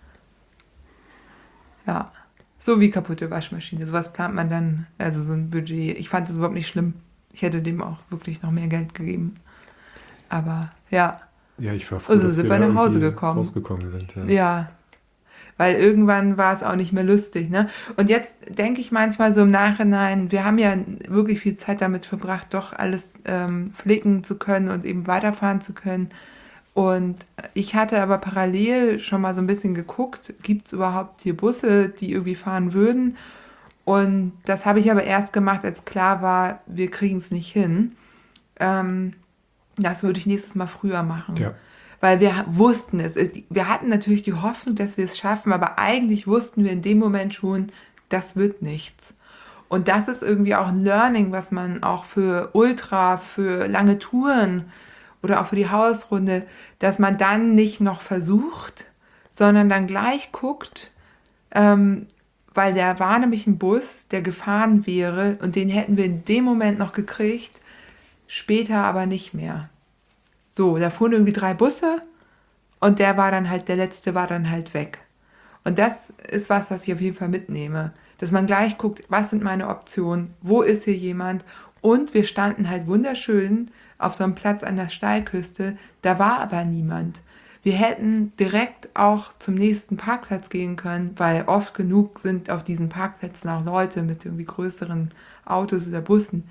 Ja, so wie kaputte Waschmaschine. Sowas plant man dann, also so ein Budget. Ich fand das überhaupt nicht schlimm. Ich hätte dem auch wirklich noch mehr Geld gegeben. Aber ja, Ja, ich war froh, Also dass sind wir wir da nach Hause irgendwie gekommen. rausgekommen sind. Ja. ja. Weil irgendwann war es auch nicht mehr lustig, ne? Und jetzt denke ich manchmal so im Nachhinein, wir haben ja wirklich viel Zeit damit verbracht, doch alles ähm, flicken zu können und eben weiterfahren zu können. Und ich hatte aber parallel schon mal so ein bisschen geguckt, gibt es überhaupt hier Busse, die irgendwie fahren würden? Und das habe ich aber erst gemacht, als klar war, wir kriegen es nicht hin. Ähm, das würde ich nächstes Mal früher machen. Ja. Weil wir wussten es. Wir hatten natürlich die Hoffnung, dass wir es schaffen, aber eigentlich wussten wir in dem Moment schon, das wird nichts. Und das ist irgendwie auch ein Learning, was man auch für Ultra, für lange Touren oder auch für die Hausrunde, dass man dann nicht noch versucht, sondern dann gleich guckt, ähm, weil der war nämlich ein Bus, der gefahren wäre und den hätten wir in dem Moment noch gekriegt, später aber nicht mehr. So, da fuhren irgendwie drei Busse und der war dann halt, der letzte war dann halt weg. Und das ist was, was ich auf jeden Fall mitnehme. Dass man gleich guckt, was sind meine Optionen, wo ist hier jemand? Und wir standen halt wunderschön auf so einem Platz an der Steilküste, da war aber niemand. Wir hätten direkt auch zum nächsten Parkplatz gehen können, weil oft genug sind auf diesen Parkplätzen auch Leute mit irgendwie größeren Autos oder Bussen.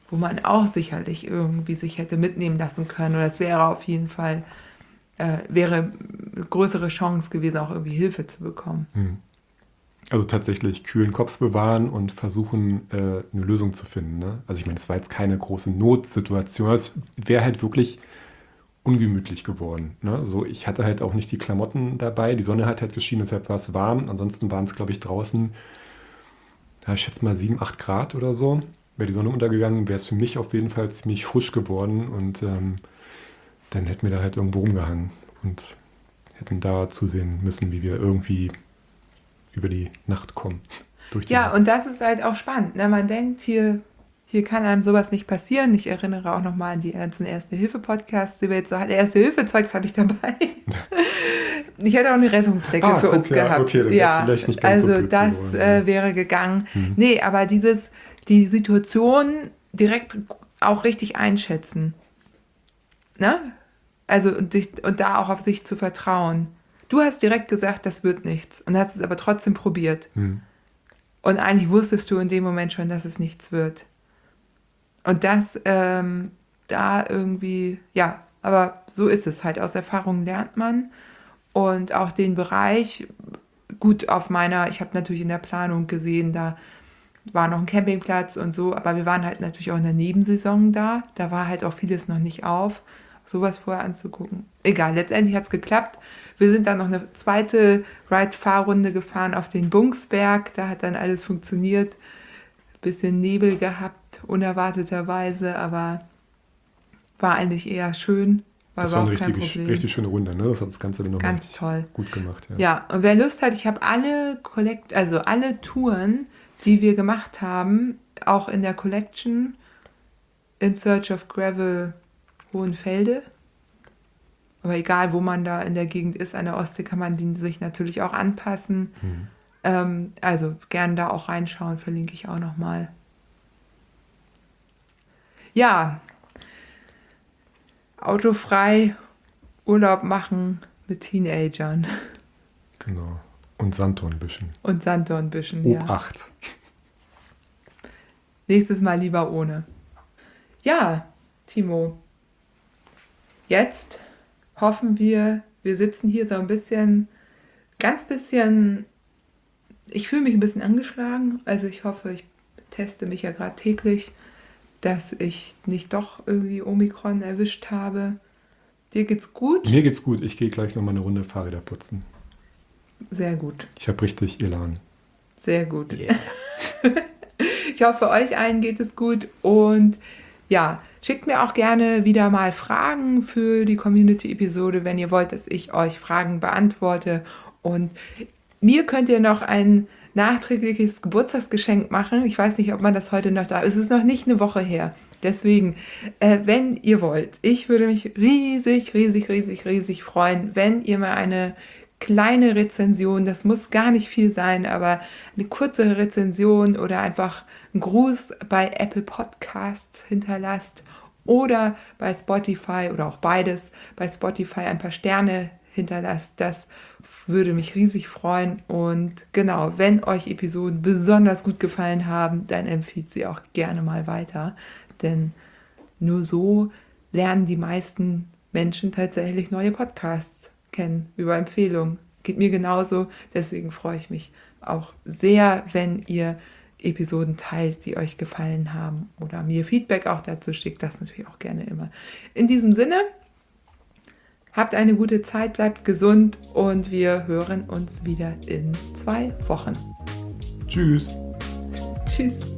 wo man auch sicherlich irgendwie sich hätte mitnehmen lassen können. Oder es wäre auf jeden Fall, äh, wäre eine größere Chance gewesen, auch irgendwie Hilfe zu bekommen. Hm. Also tatsächlich kühlen Kopf bewahren und versuchen, äh, eine Lösung zu finden. Ne? Also ich meine, es war jetzt keine große Notsituation. Es wäre halt wirklich ungemütlich geworden. Ne? So, ich hatte halt auch nicht die Klamotten dabei. Die Sonne hat halt geschienen, deshalb war es warm. Ansonsten waren es, glaube ich, draußen, ja, ich schätze mal sieben, acht Grad oder so. Wäre die Sonne untergegangen, wäre es für mich auf jeden Fall ziemlich frisch geworden. Und ähm, dann hätten wir da halt irgendwo rumgehangen und hätten da zusehen müssen, wie wir irgendwie über die Nacht kommen. Durch die Ja, Nacht. und das ist halt auch spannend. Ne? Man denkt, hier, hier kann einem sowas nicht passieren. Ich erinnere auch nochmal an die ganzen Erste-Hilfe-Podcasts, die wir jetzt so hatten. Erste-Hilfe-Zeugs hatte ich dabei. Ich hätte auch eine Rettungsdecke Ah, für guck, uns ja, gehabt. okay, dann wär's vielleicht nicht ganz so also blöd das geworden, äh, ja. wäre gegangen. Mhm. Nee, aber dieses, die Situation direkt auch richtig einschätzen. Ne? Also und, sich, und da auch auf sich zu vertrauen. Du hast direkt gesagt, das wird nichts und hast es aber trotzdem probiert. Hm. Und eigentlich wusstest du in dem Moment schon, dass es nichts wird. Und das ähm, da irgendwie, ja, aber so ist es halt. Aus Erfahrung lernt man. Und auch den Bereich, gut auf meiner, ich habe natürlich in der Planung gesehen, da war noch ein Campingplatz und so, aber wir waren halt natürlich auch in der Nebensaison da. Da war halt auch vieles noch nicht auf. Sowas vorher anzugucken. Egal, letztendlich hat es geklappt. Wir sind dann noch eine zweite Ride-Fahrrunde gefahren auf den Bunksberg. Da hat dann alles funktioniert. Bisschen Nebel gehabt, unerwarteterweise, aber war eigentlich eher schön. War Das war eine überhaupt kein richtig, Problem. richtig schöne Runde, ne? Das hat das Ganze dann nochmal Ganz toll. gut gemacht. Ja. Ja, und wer Lust hat, ich habe alle Collect, also alle Touren, die wir gemacht haben, auch in der Collection In Search of Gravel Hohenfelde. Aber egal, wo man da in der Gegend ist, an der Ostsee, kann man die sich natürlich auch anpassen. Mhm. Ähm, also gern da auch reinschauen, verlinke ich auch nochmal. Ja, autofrei Urlaub machen mit Teenagern Genau. Und Sanddornbüschen. und Sanddornbüschen. Ja. Obacht. Nächstes Mal lieber ohne. Ja, Timo, jetzt hoffen wir, wir sitzen hier so ein bisschen, ganz bisschen, ich fühle mich ein bisschen angeschlagen. Also ich hoffe, ich teste mich ja gerade täglich, dass ich nicht doch irgendwie Omikron erwischt habe. Dir geht's gut? Mir geht's gut. Ich gehe gleich nochmal eine Runde Fahrräder putzen. Sehr gut, Ich habe richtig Elan. sehr gut. Yeah. Ich hoffe, euch allen geht es gut und ja, schickt mir auch gerne wieder mal Fragen für die Community-Episode, wenn ihr wollt, dass ich euch Fragen beantworte. Und mir könnt ihr noch ein nachträgliches Geburtstagsgeschenk machen. Ich weiß nicht, ob man das heute noch da ist. Es ist noch nicht eine Woche her. Deswegen, äh, wenn ihr wollt, ich würde mich riesig, riesig, riesig, riesig freuen, wenn ihr mal eine kleine Rezension, das muss gar nicht viel sein, aber eine kurze Rezension oder einfach einen Gruß bei Apple Podcasts hinterlasst oder bei Spotify oder auch beides, bei Spotify ein paar Sterne hinterlasst. Das würde mich riesig freuen. Und genau, wenn euch Episoden besonders gut gefallen haben, dann empfiehlt sie auch gerne mal weiter. Denn nur so lernen die meisten Menschen tatsächlich neue Podcasts kennen über Empfehlungen. Geht mir genauso. Deswegen freue ich mich auch sehr, wenn ihr Episoden teilt, die euch gefallen haben oder mir Feedback auch dazu schickt. Das natürlich auch gerne immer. In diesem Sinne, habt eine gute Zeit, bleibt gesund und wir hören uns wieder in zwei Wochen. Tschüss. Tschüss.